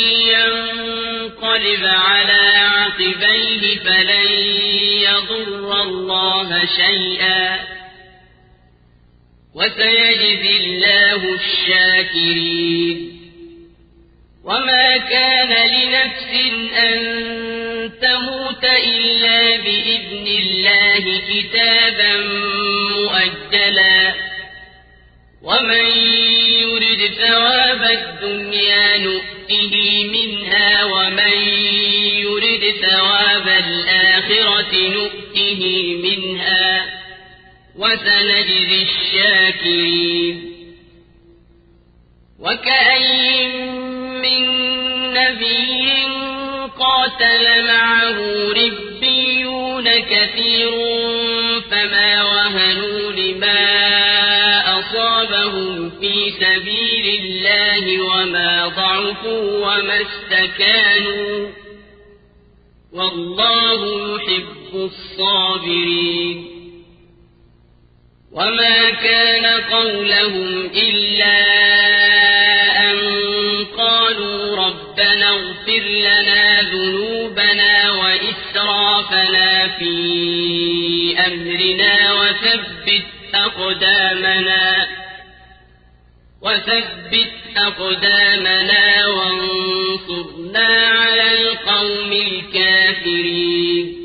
Speaker 1: ينقلب على عقبيه فلن يضر الله شيئا وسيجزي الله الشاكرين وما كان لنفس أن تموت إلا بإذن الله كتابا مؤجلا ومن يرد ثواب الدنيا نؤته منها ومن يرد ثواب الآخرة نؤته منها وسنجزي الشاكرين وكأين من نبي قاتل معه ربيون كثير فما وهنوا لما أصابهم في سبيل الله وما ضعفوا وما استكانوا والله يحب الصابرين وما كان قولهم إلا أن قالوا ربنا اغفر لنا ذنوبنا وإسرافنا في أمرنا وثبت أقدامنا وانصرنا على القوم الكافرين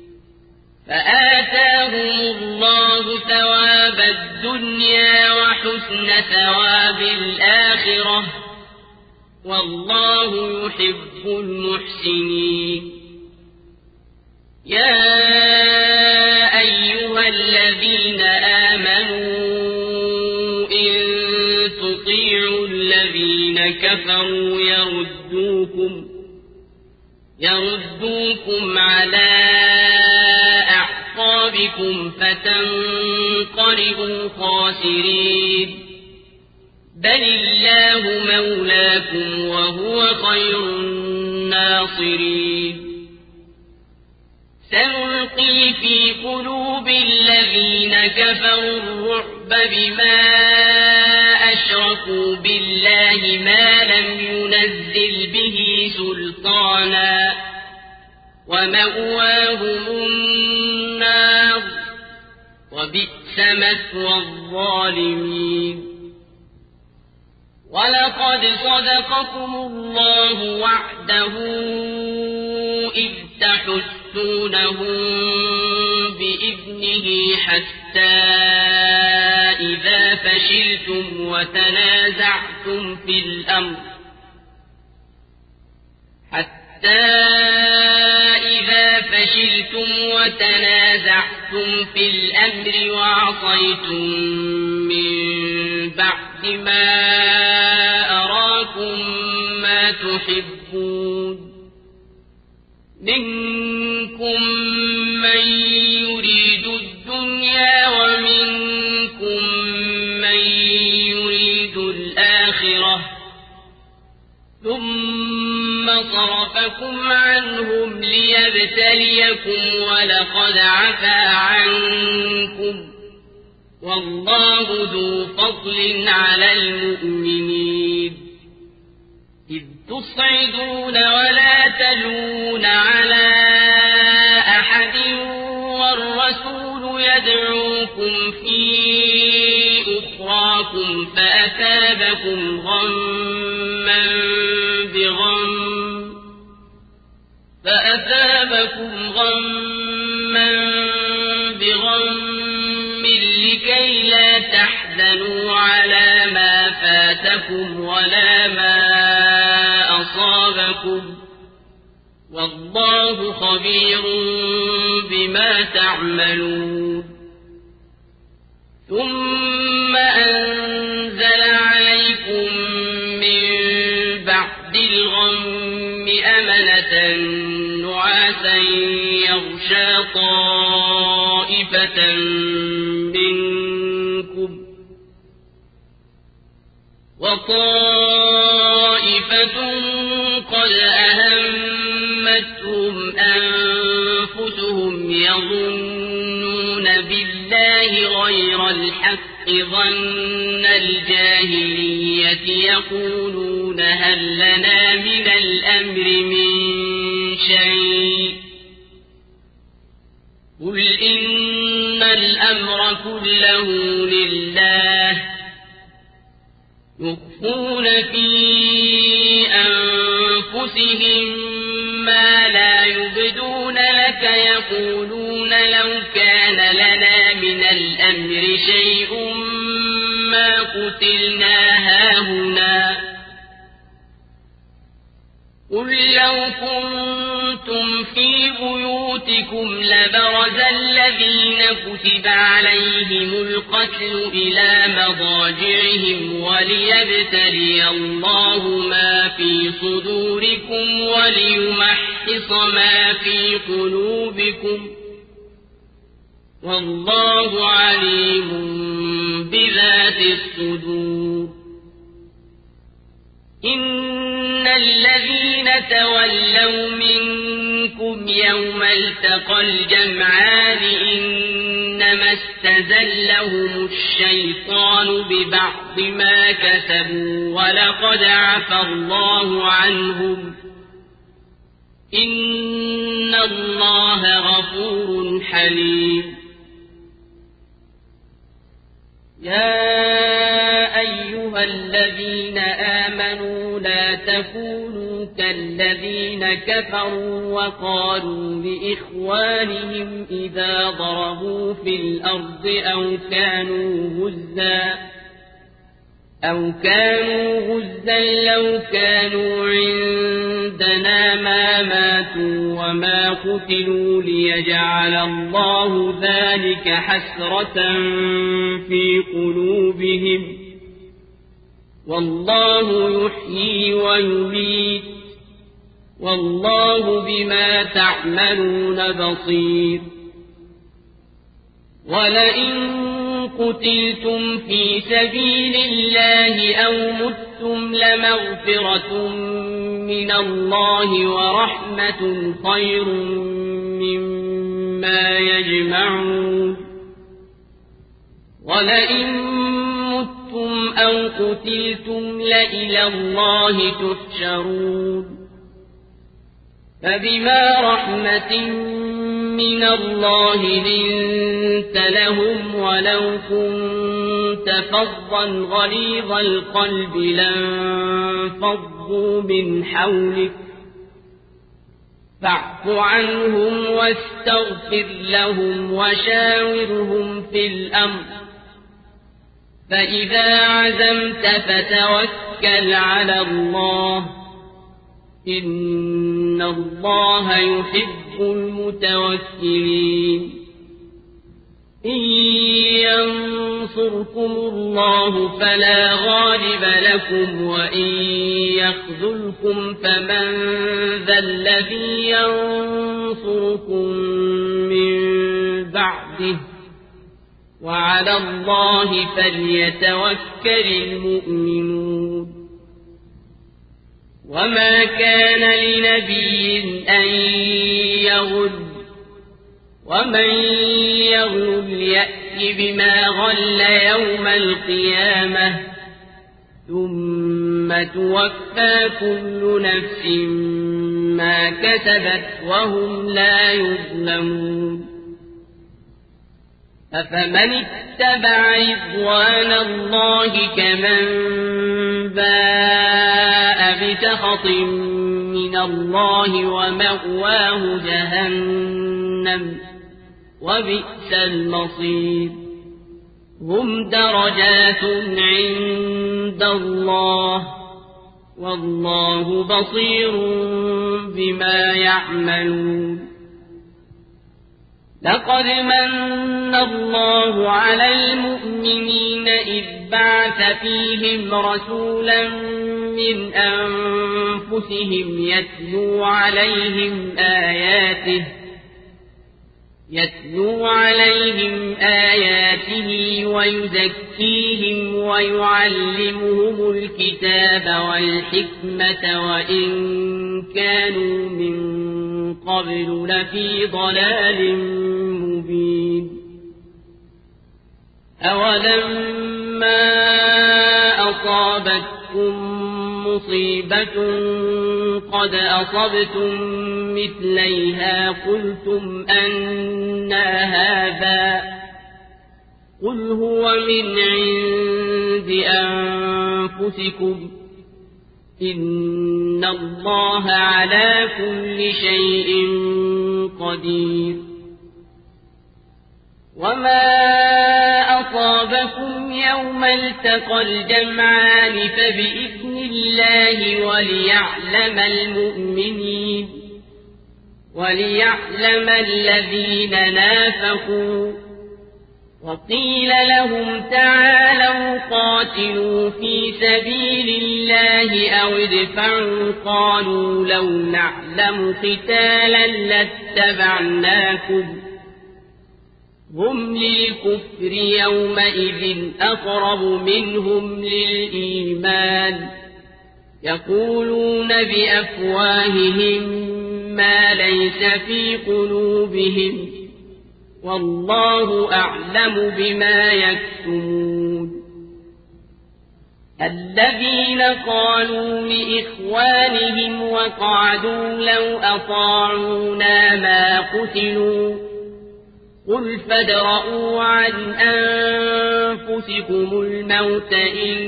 Speaker 1: فآتاهم الله ثواب الدنيا وحسن ثواب الآخرة والله يحب المحسنين يا أيها الذين آمنوا إن كفروا يردوكم على أعقابكم فتنقلبوا خاسرين بل الله مولاكم وهو خير الناصرين سنلقي في قلوب الذين كفروا الرعب بما أشركوا بالله ما لم ينزل به سلطانا ومأواهم النار وبئس مثوى الظالمين ولقد صدقكم الله وعده إذ تحسونهم بإذنه حتى إذا فشلتم وتنازعتم في الأمر وعصيتم من بعد ما أراكم ما تحبون منكم من يريد الدنيا ومنكم من يريد الآخرة ثم صرفكم عنهم ليبتليكم ولقد عفا عنكم والله ذو فضل على المؤمنين إذ تصعدون ولا تلوون على أحد والرسول يدعوكم في أخراكم فأثابكم غما بغم لكي لا تحزنوا على ما فاتكم ولا ما أصابكم والله خبير بما تعملون ثم أنزل عليكم من بعد الغم أمنة نعاسا يغشى طائفة منكم وطائفة قد أهمتهم أنفسهم يظنون بالله غير الحق ظن الجاهلية يقولون هل لنا من الأمر من شيء قل إن الأمر كله لله يخفون في أنفسهم ما لا يبدون لك يقولون لو كان لنا من الأمر شيء ما قتلنا هاهنا قل لو كنتم في بيوتكم لبرز الذين كتب عليهم القتل إلى مضاجعهم وليبتلي الله ما في صدوركم وليمحص ما في قلوبكم والله عليم بذات الصدور إن الذين تولوا منكم يوم التقى الجمعان إنما استزلهم الشيطان ببعض ما كسبوا ولقد عفا الله عنهم إن الله غفور حليم يا أيها الذين آمنوا لا تكونوا كالذين كفروا وقالوا لإخوانهم إذا ضربوا في الأرض أو كانوا غزا لو كانوا عندنا ما ماتوا وما قتلوا ليجعل الله ذلك حسرة في قلوبهم والله يحيي ويميت والله بما تعملون بصير ولئن قتلتم في سبيل الله أو متم لمغفرة من الله ورحمة خير مما يجمعون ولئن متم أو قتلتم لإلى الله تحشرون فبما رحمة من الله لنت لهم ولو كنت فظا غليظ القلب لانفضوا من حولك فاعف عنهم واستغفر لهم وشاورهم في الأمر فإذا عزمت فتوكل على الله إن الله يحب المتوكلين إن ينصركم الله فلا غالب لكم وإن يخذلكم فمن ذا الذي ينصركم من بعده وعلى الله فليتوكل المؤمنون وما كان لنبي أن يغل ومن يغل يأت بما غل يوم القيامة ثم توفى كل نفس ما كسبت وهم لا يظلمون أفمن اتبع رضوان الله كمن باء بسخط من الله ومأواه جهنم وبئس المصير هم درجات عند الله والله بصير بما يعملون لقد من الله على المؤمنين إذ بعث فيهم رسولا من أنفسهم يتلو عليهم آياته ويزكيهم ويعلمهم الكتاب والحكمة وإن كانوا من قبل لفي ضلال مبين أولما أصابتكم مصيبة قد أصبتم مثليها قلتم أنى هذا قل هو من عند أنفسكم إن الله على كل شيء قدير وما أصابكم يوم التقى الجمعان فبإذن الله وليعلم الذين نافقوا وقيل لهم تعالوا قاتلوا في سبيل الله أو ادفعوا قالوا لو نعلم قتالا لاتبعناكم هم للكفر يومئذ أقرب منهم للإيمان يقولون بأفواههم ما ليس في قلوبهم والله أعلم بما يكتمون الذين قالوا لإخوانهم وقعدوا لو أطاعونا ما قتلوا قل فادرءوا عن أنفسكم الموت إن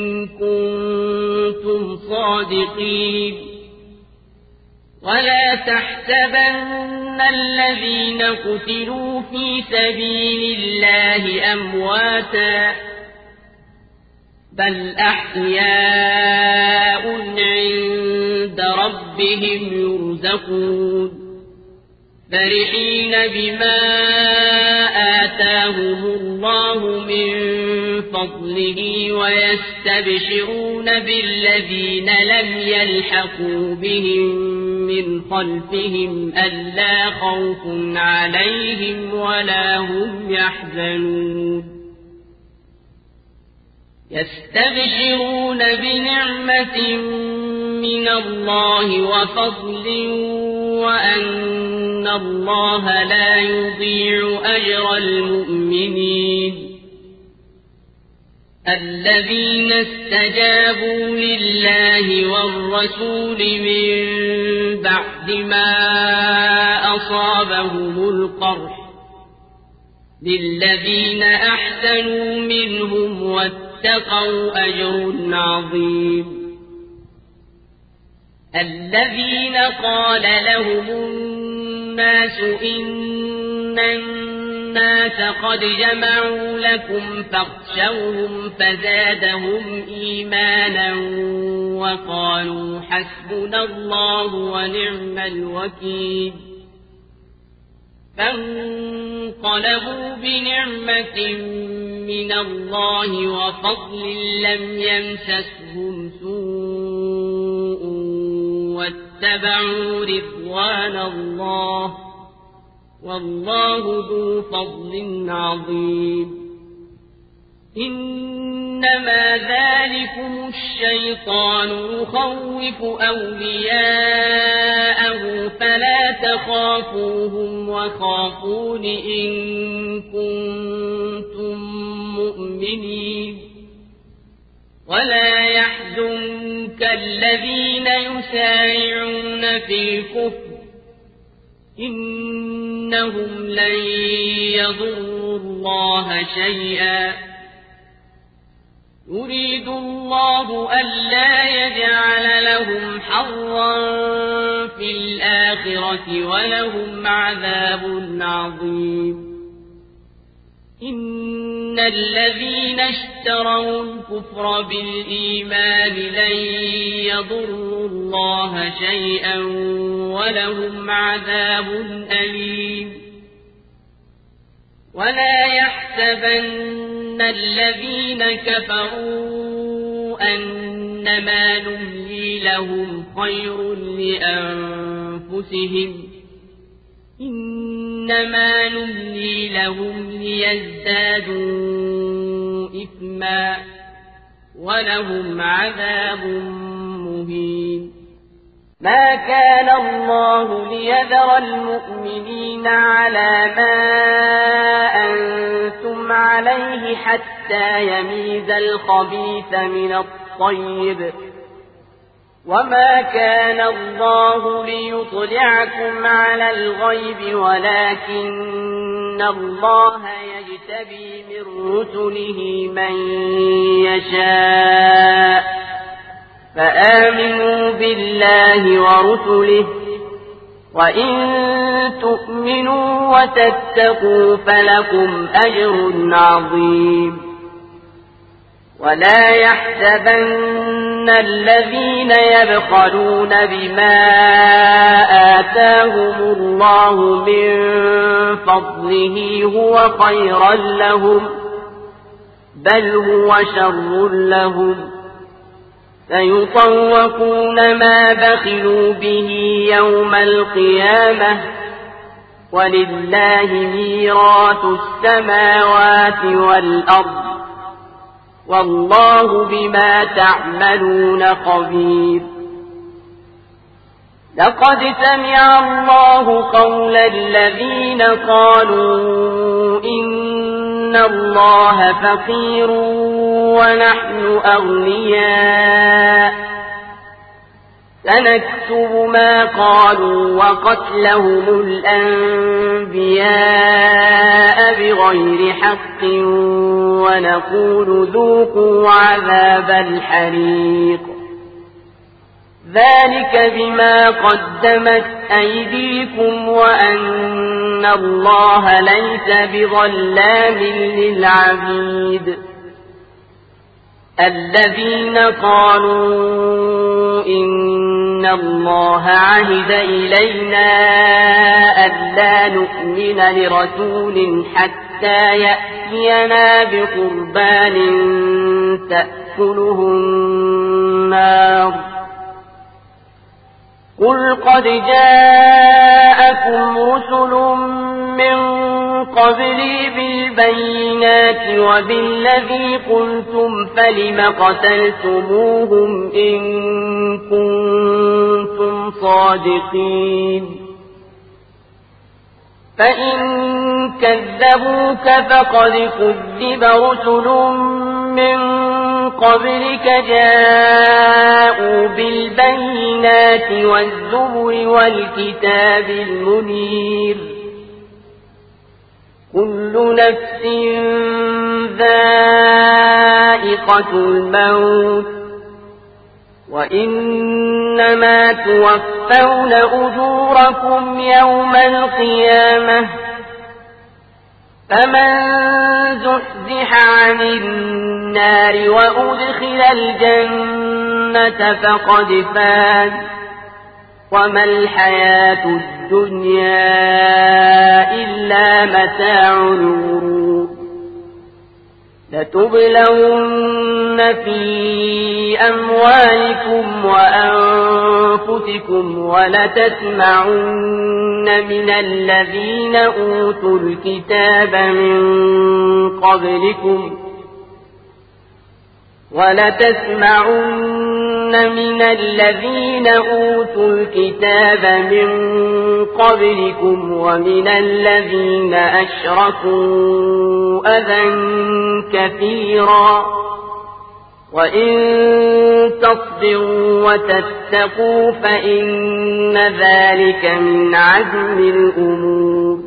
Speaker 1: كنتم صادقين ولا تحسبن الذين قتلوا في سبيل الله أمواتا بل أحياء عند ربهم يرزقون فرحين بما آتاهم الله من فضله ويستبشرون بالذين لم يلحقوا بهم من خلفهم ألا خوف عليهم ولا هم يحزنون يستبشرون بنعمة من الله وفضل وأن الله لا يضيع أجر المؤمنين الذين استجابوا لله والرسول من بعد ما أصابهم القرح للذين أحسنوا منهم واتقوا أجر عظيم الذين قال لهم الناس إن الناس قد جمعوا لكم فاخشوهم فزادهم إيمانا وقالوا حسبنا الله ونعم الوكيل فانقلبوا بنعمة من الله وفضل لم يمسسهم سوء واتبعوا رضوان الله والله ذو فضل عظيم إنما ذلكم الشيطان يخوف أولياءه فلا تخافوهم وخافون إن كنتم مؤمنين ولا يحزنك الذين يسارعون في الكفر إنهم لن يضروا الله شيئا يريد الله ألا يجعل لهم حظا في الآخرة ولهم عذاب عظيم إن الذين اشتروا الكفر بالإيمان لن يضروا الله شيئا ولهم عذاب أليم ولا يحسبن الذين كفروا أنما نملي لهم خير لأنفسهم إنما نملي لهم ليزدادوا إثما ولهم عذاب مهين ما كان الله ليذر المؤمنين على ما أنتم عليه حتى يميز الخبيث من الطيب وما كان الله ليطلعكم على الغيب ولكن الله يجتبي من رسله من يشاء فآمنوا بالله ورسله وإن تؤمنوا وتتقوا فلكم أجر عظيم ولا يحسبن الذين يبخلون بما آتاهم الله من فضله هو خيرا لهم بل هو شر لهم سيطوقون ما بخلوا به يوم القيامة ولله ميراث السماوات والأرض والله بما تعملون خبير لقد سمع الله قول الذين قالوا إن الله فقير ونحن أغنياء سنكتب ما قالوا وقتلهم الأنبياء بغير حق ونقول ذوقوا عذاب الحريق ذلك بما قدمت أيديكم وأن الله ليس بظلام للعبيد الذين قالوا إن إن الله عهد إلينا ألا نؤمن لرسول حتى يأتينا بقربان تأكله النار قل قد جاءكم رسل من قبلي بالبينات وبالذي قلتم فلم قتلتموهم إن كنتم صادقين فإن كذبوك فقد كذب رسل من قبلك جاءوا بالبينات والزبر والكتاب المنير كل نفس ذائقة الموت وإنما توفون أجوركم يوم القيامة فمن زحزح عن النار وأدخل الجنة فقد فاز وما الحياة الدنيا إلا متاع الغرور لتبلون في أموالكم وأنفسكم ولتسمعن من الذين أوتوا الكتاب من قبلكم ومن الذين أشركوا أذى كثيرا وإن تصبروا وتتقوا فإن ذلك من عزم الأمور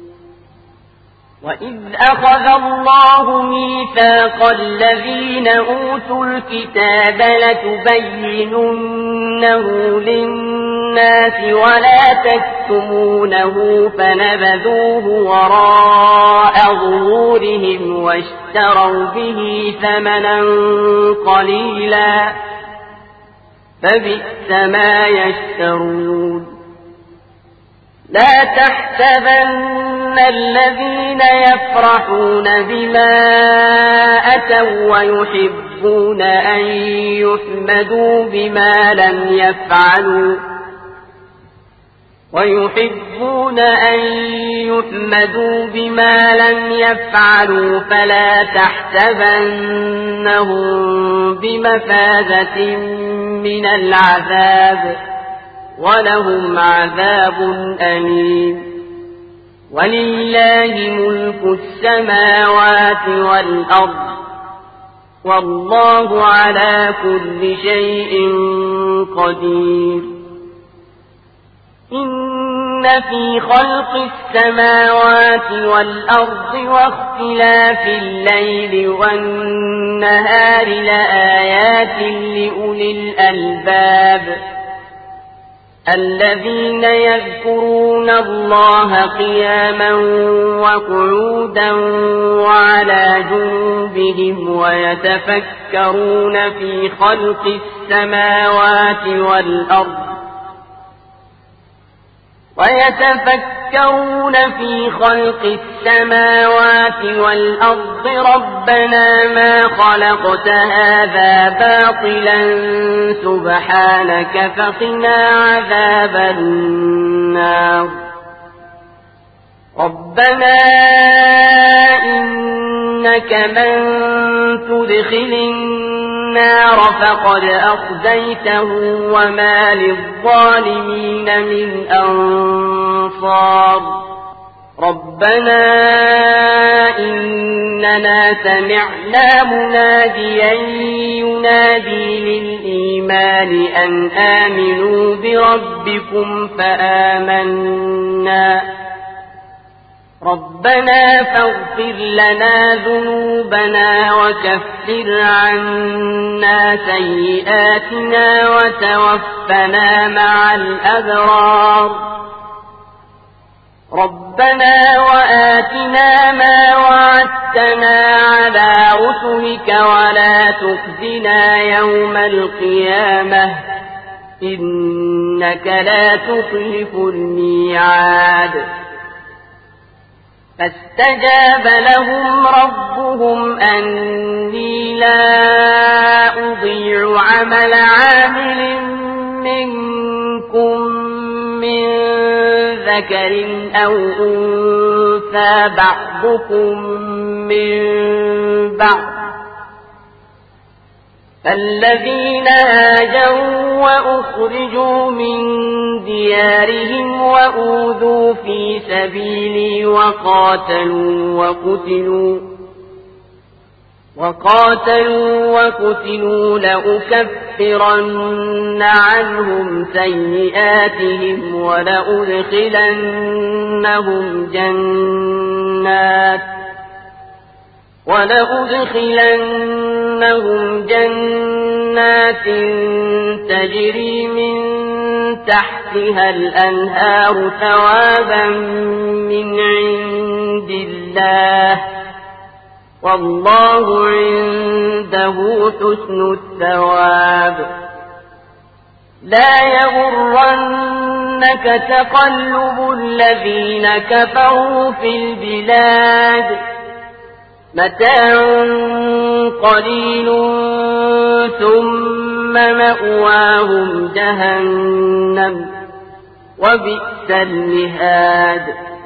Speaker 1: وإذ أخذ الله ميثاق الذين أوتوا الكتاب لتبيننه للناس ولا تكتمونه فنبذوه وراء ظهورهم واشتروا به ثمنا قليلا فبئس ما يشترون لا تحسبن الذين يفرحون بما أتوا ويحبون أن يحمدوا بما لم يفعلوا فلا تحسبنهم بمفازة من العذاب ولهم عذاب أليم ولله ملك السماوات والأرض والله على كل شيء قدير إن في خلق السماوات والأرض واختلاف الليل والنهار لآيات لأولي الألباب الذين يذكرون الله قياما وقعودا وعلى جنوبهم ويتفكرون في خلق السماوات والأرض ربنا ما خلقت هذا باطلا سبحانك فقنا عذاب النار ربنا إنك من تدخل النار فقد أخزيته وما للظالمين من أنصار ربنا إننا سمعنا مناديا ينادي للإيمان أن آمنوا بربكم فآمنا ربنا فاغفر لنا ذنوبنا وكفر عنا سيئاتنا وتوفنا مع الأبرار ربنا وآتنا ما وعدتنا على رسلك ولا تخزنا يوم القيامة إنك لا تخلف الميعاد فاستجاب لهم ربهم أني لا أضيع عمل عامل منكم من ذكر أو أنثى بعضكم من بعض فالذين هاجروا وأخرجوا من ديارهم وأوذوا في سبيلي وقاتلوا لأكفرن عنهم سيئاتهم ولأدخلنهم جنات تجري من تحتها الأنهار ثوابا من عند الله والله عنده حسن الثواب لا يغرنك تقلب الذين كفروا في البلاد متاع قليل ثم مأواهم جهنم وبئس المهاد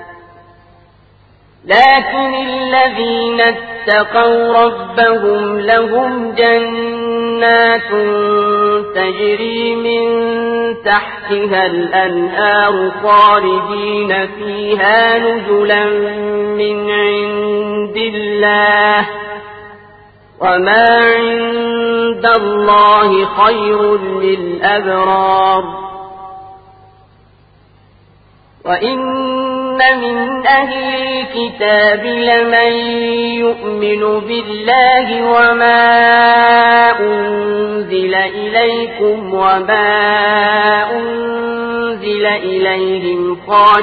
Speaker 1: لكن الذين اتقوا ربهم لهم جنات تجري من تحتها الأنهار خالدين فيها نزلا من عند الله وما عند الله خير للأبرار وإن من أهل الكتاب لمن يؤمن بالله وما أنزل إليكم وما أنزل إليهم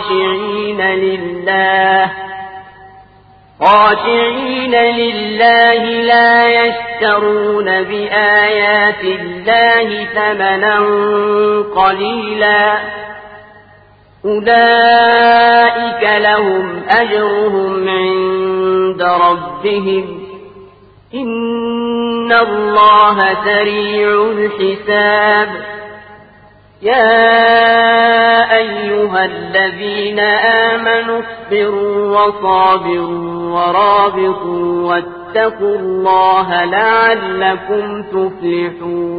Speaker 1: خاشعين لله لا يشترون بآيات الله ثمنا قليلا أولئك لهم أجرهم عند ربهم إن الله سريع الحساب يا أيها الذين آمنوا اصبروا وصابروا ورابطوا واتقوا الله لعلكم تفلحون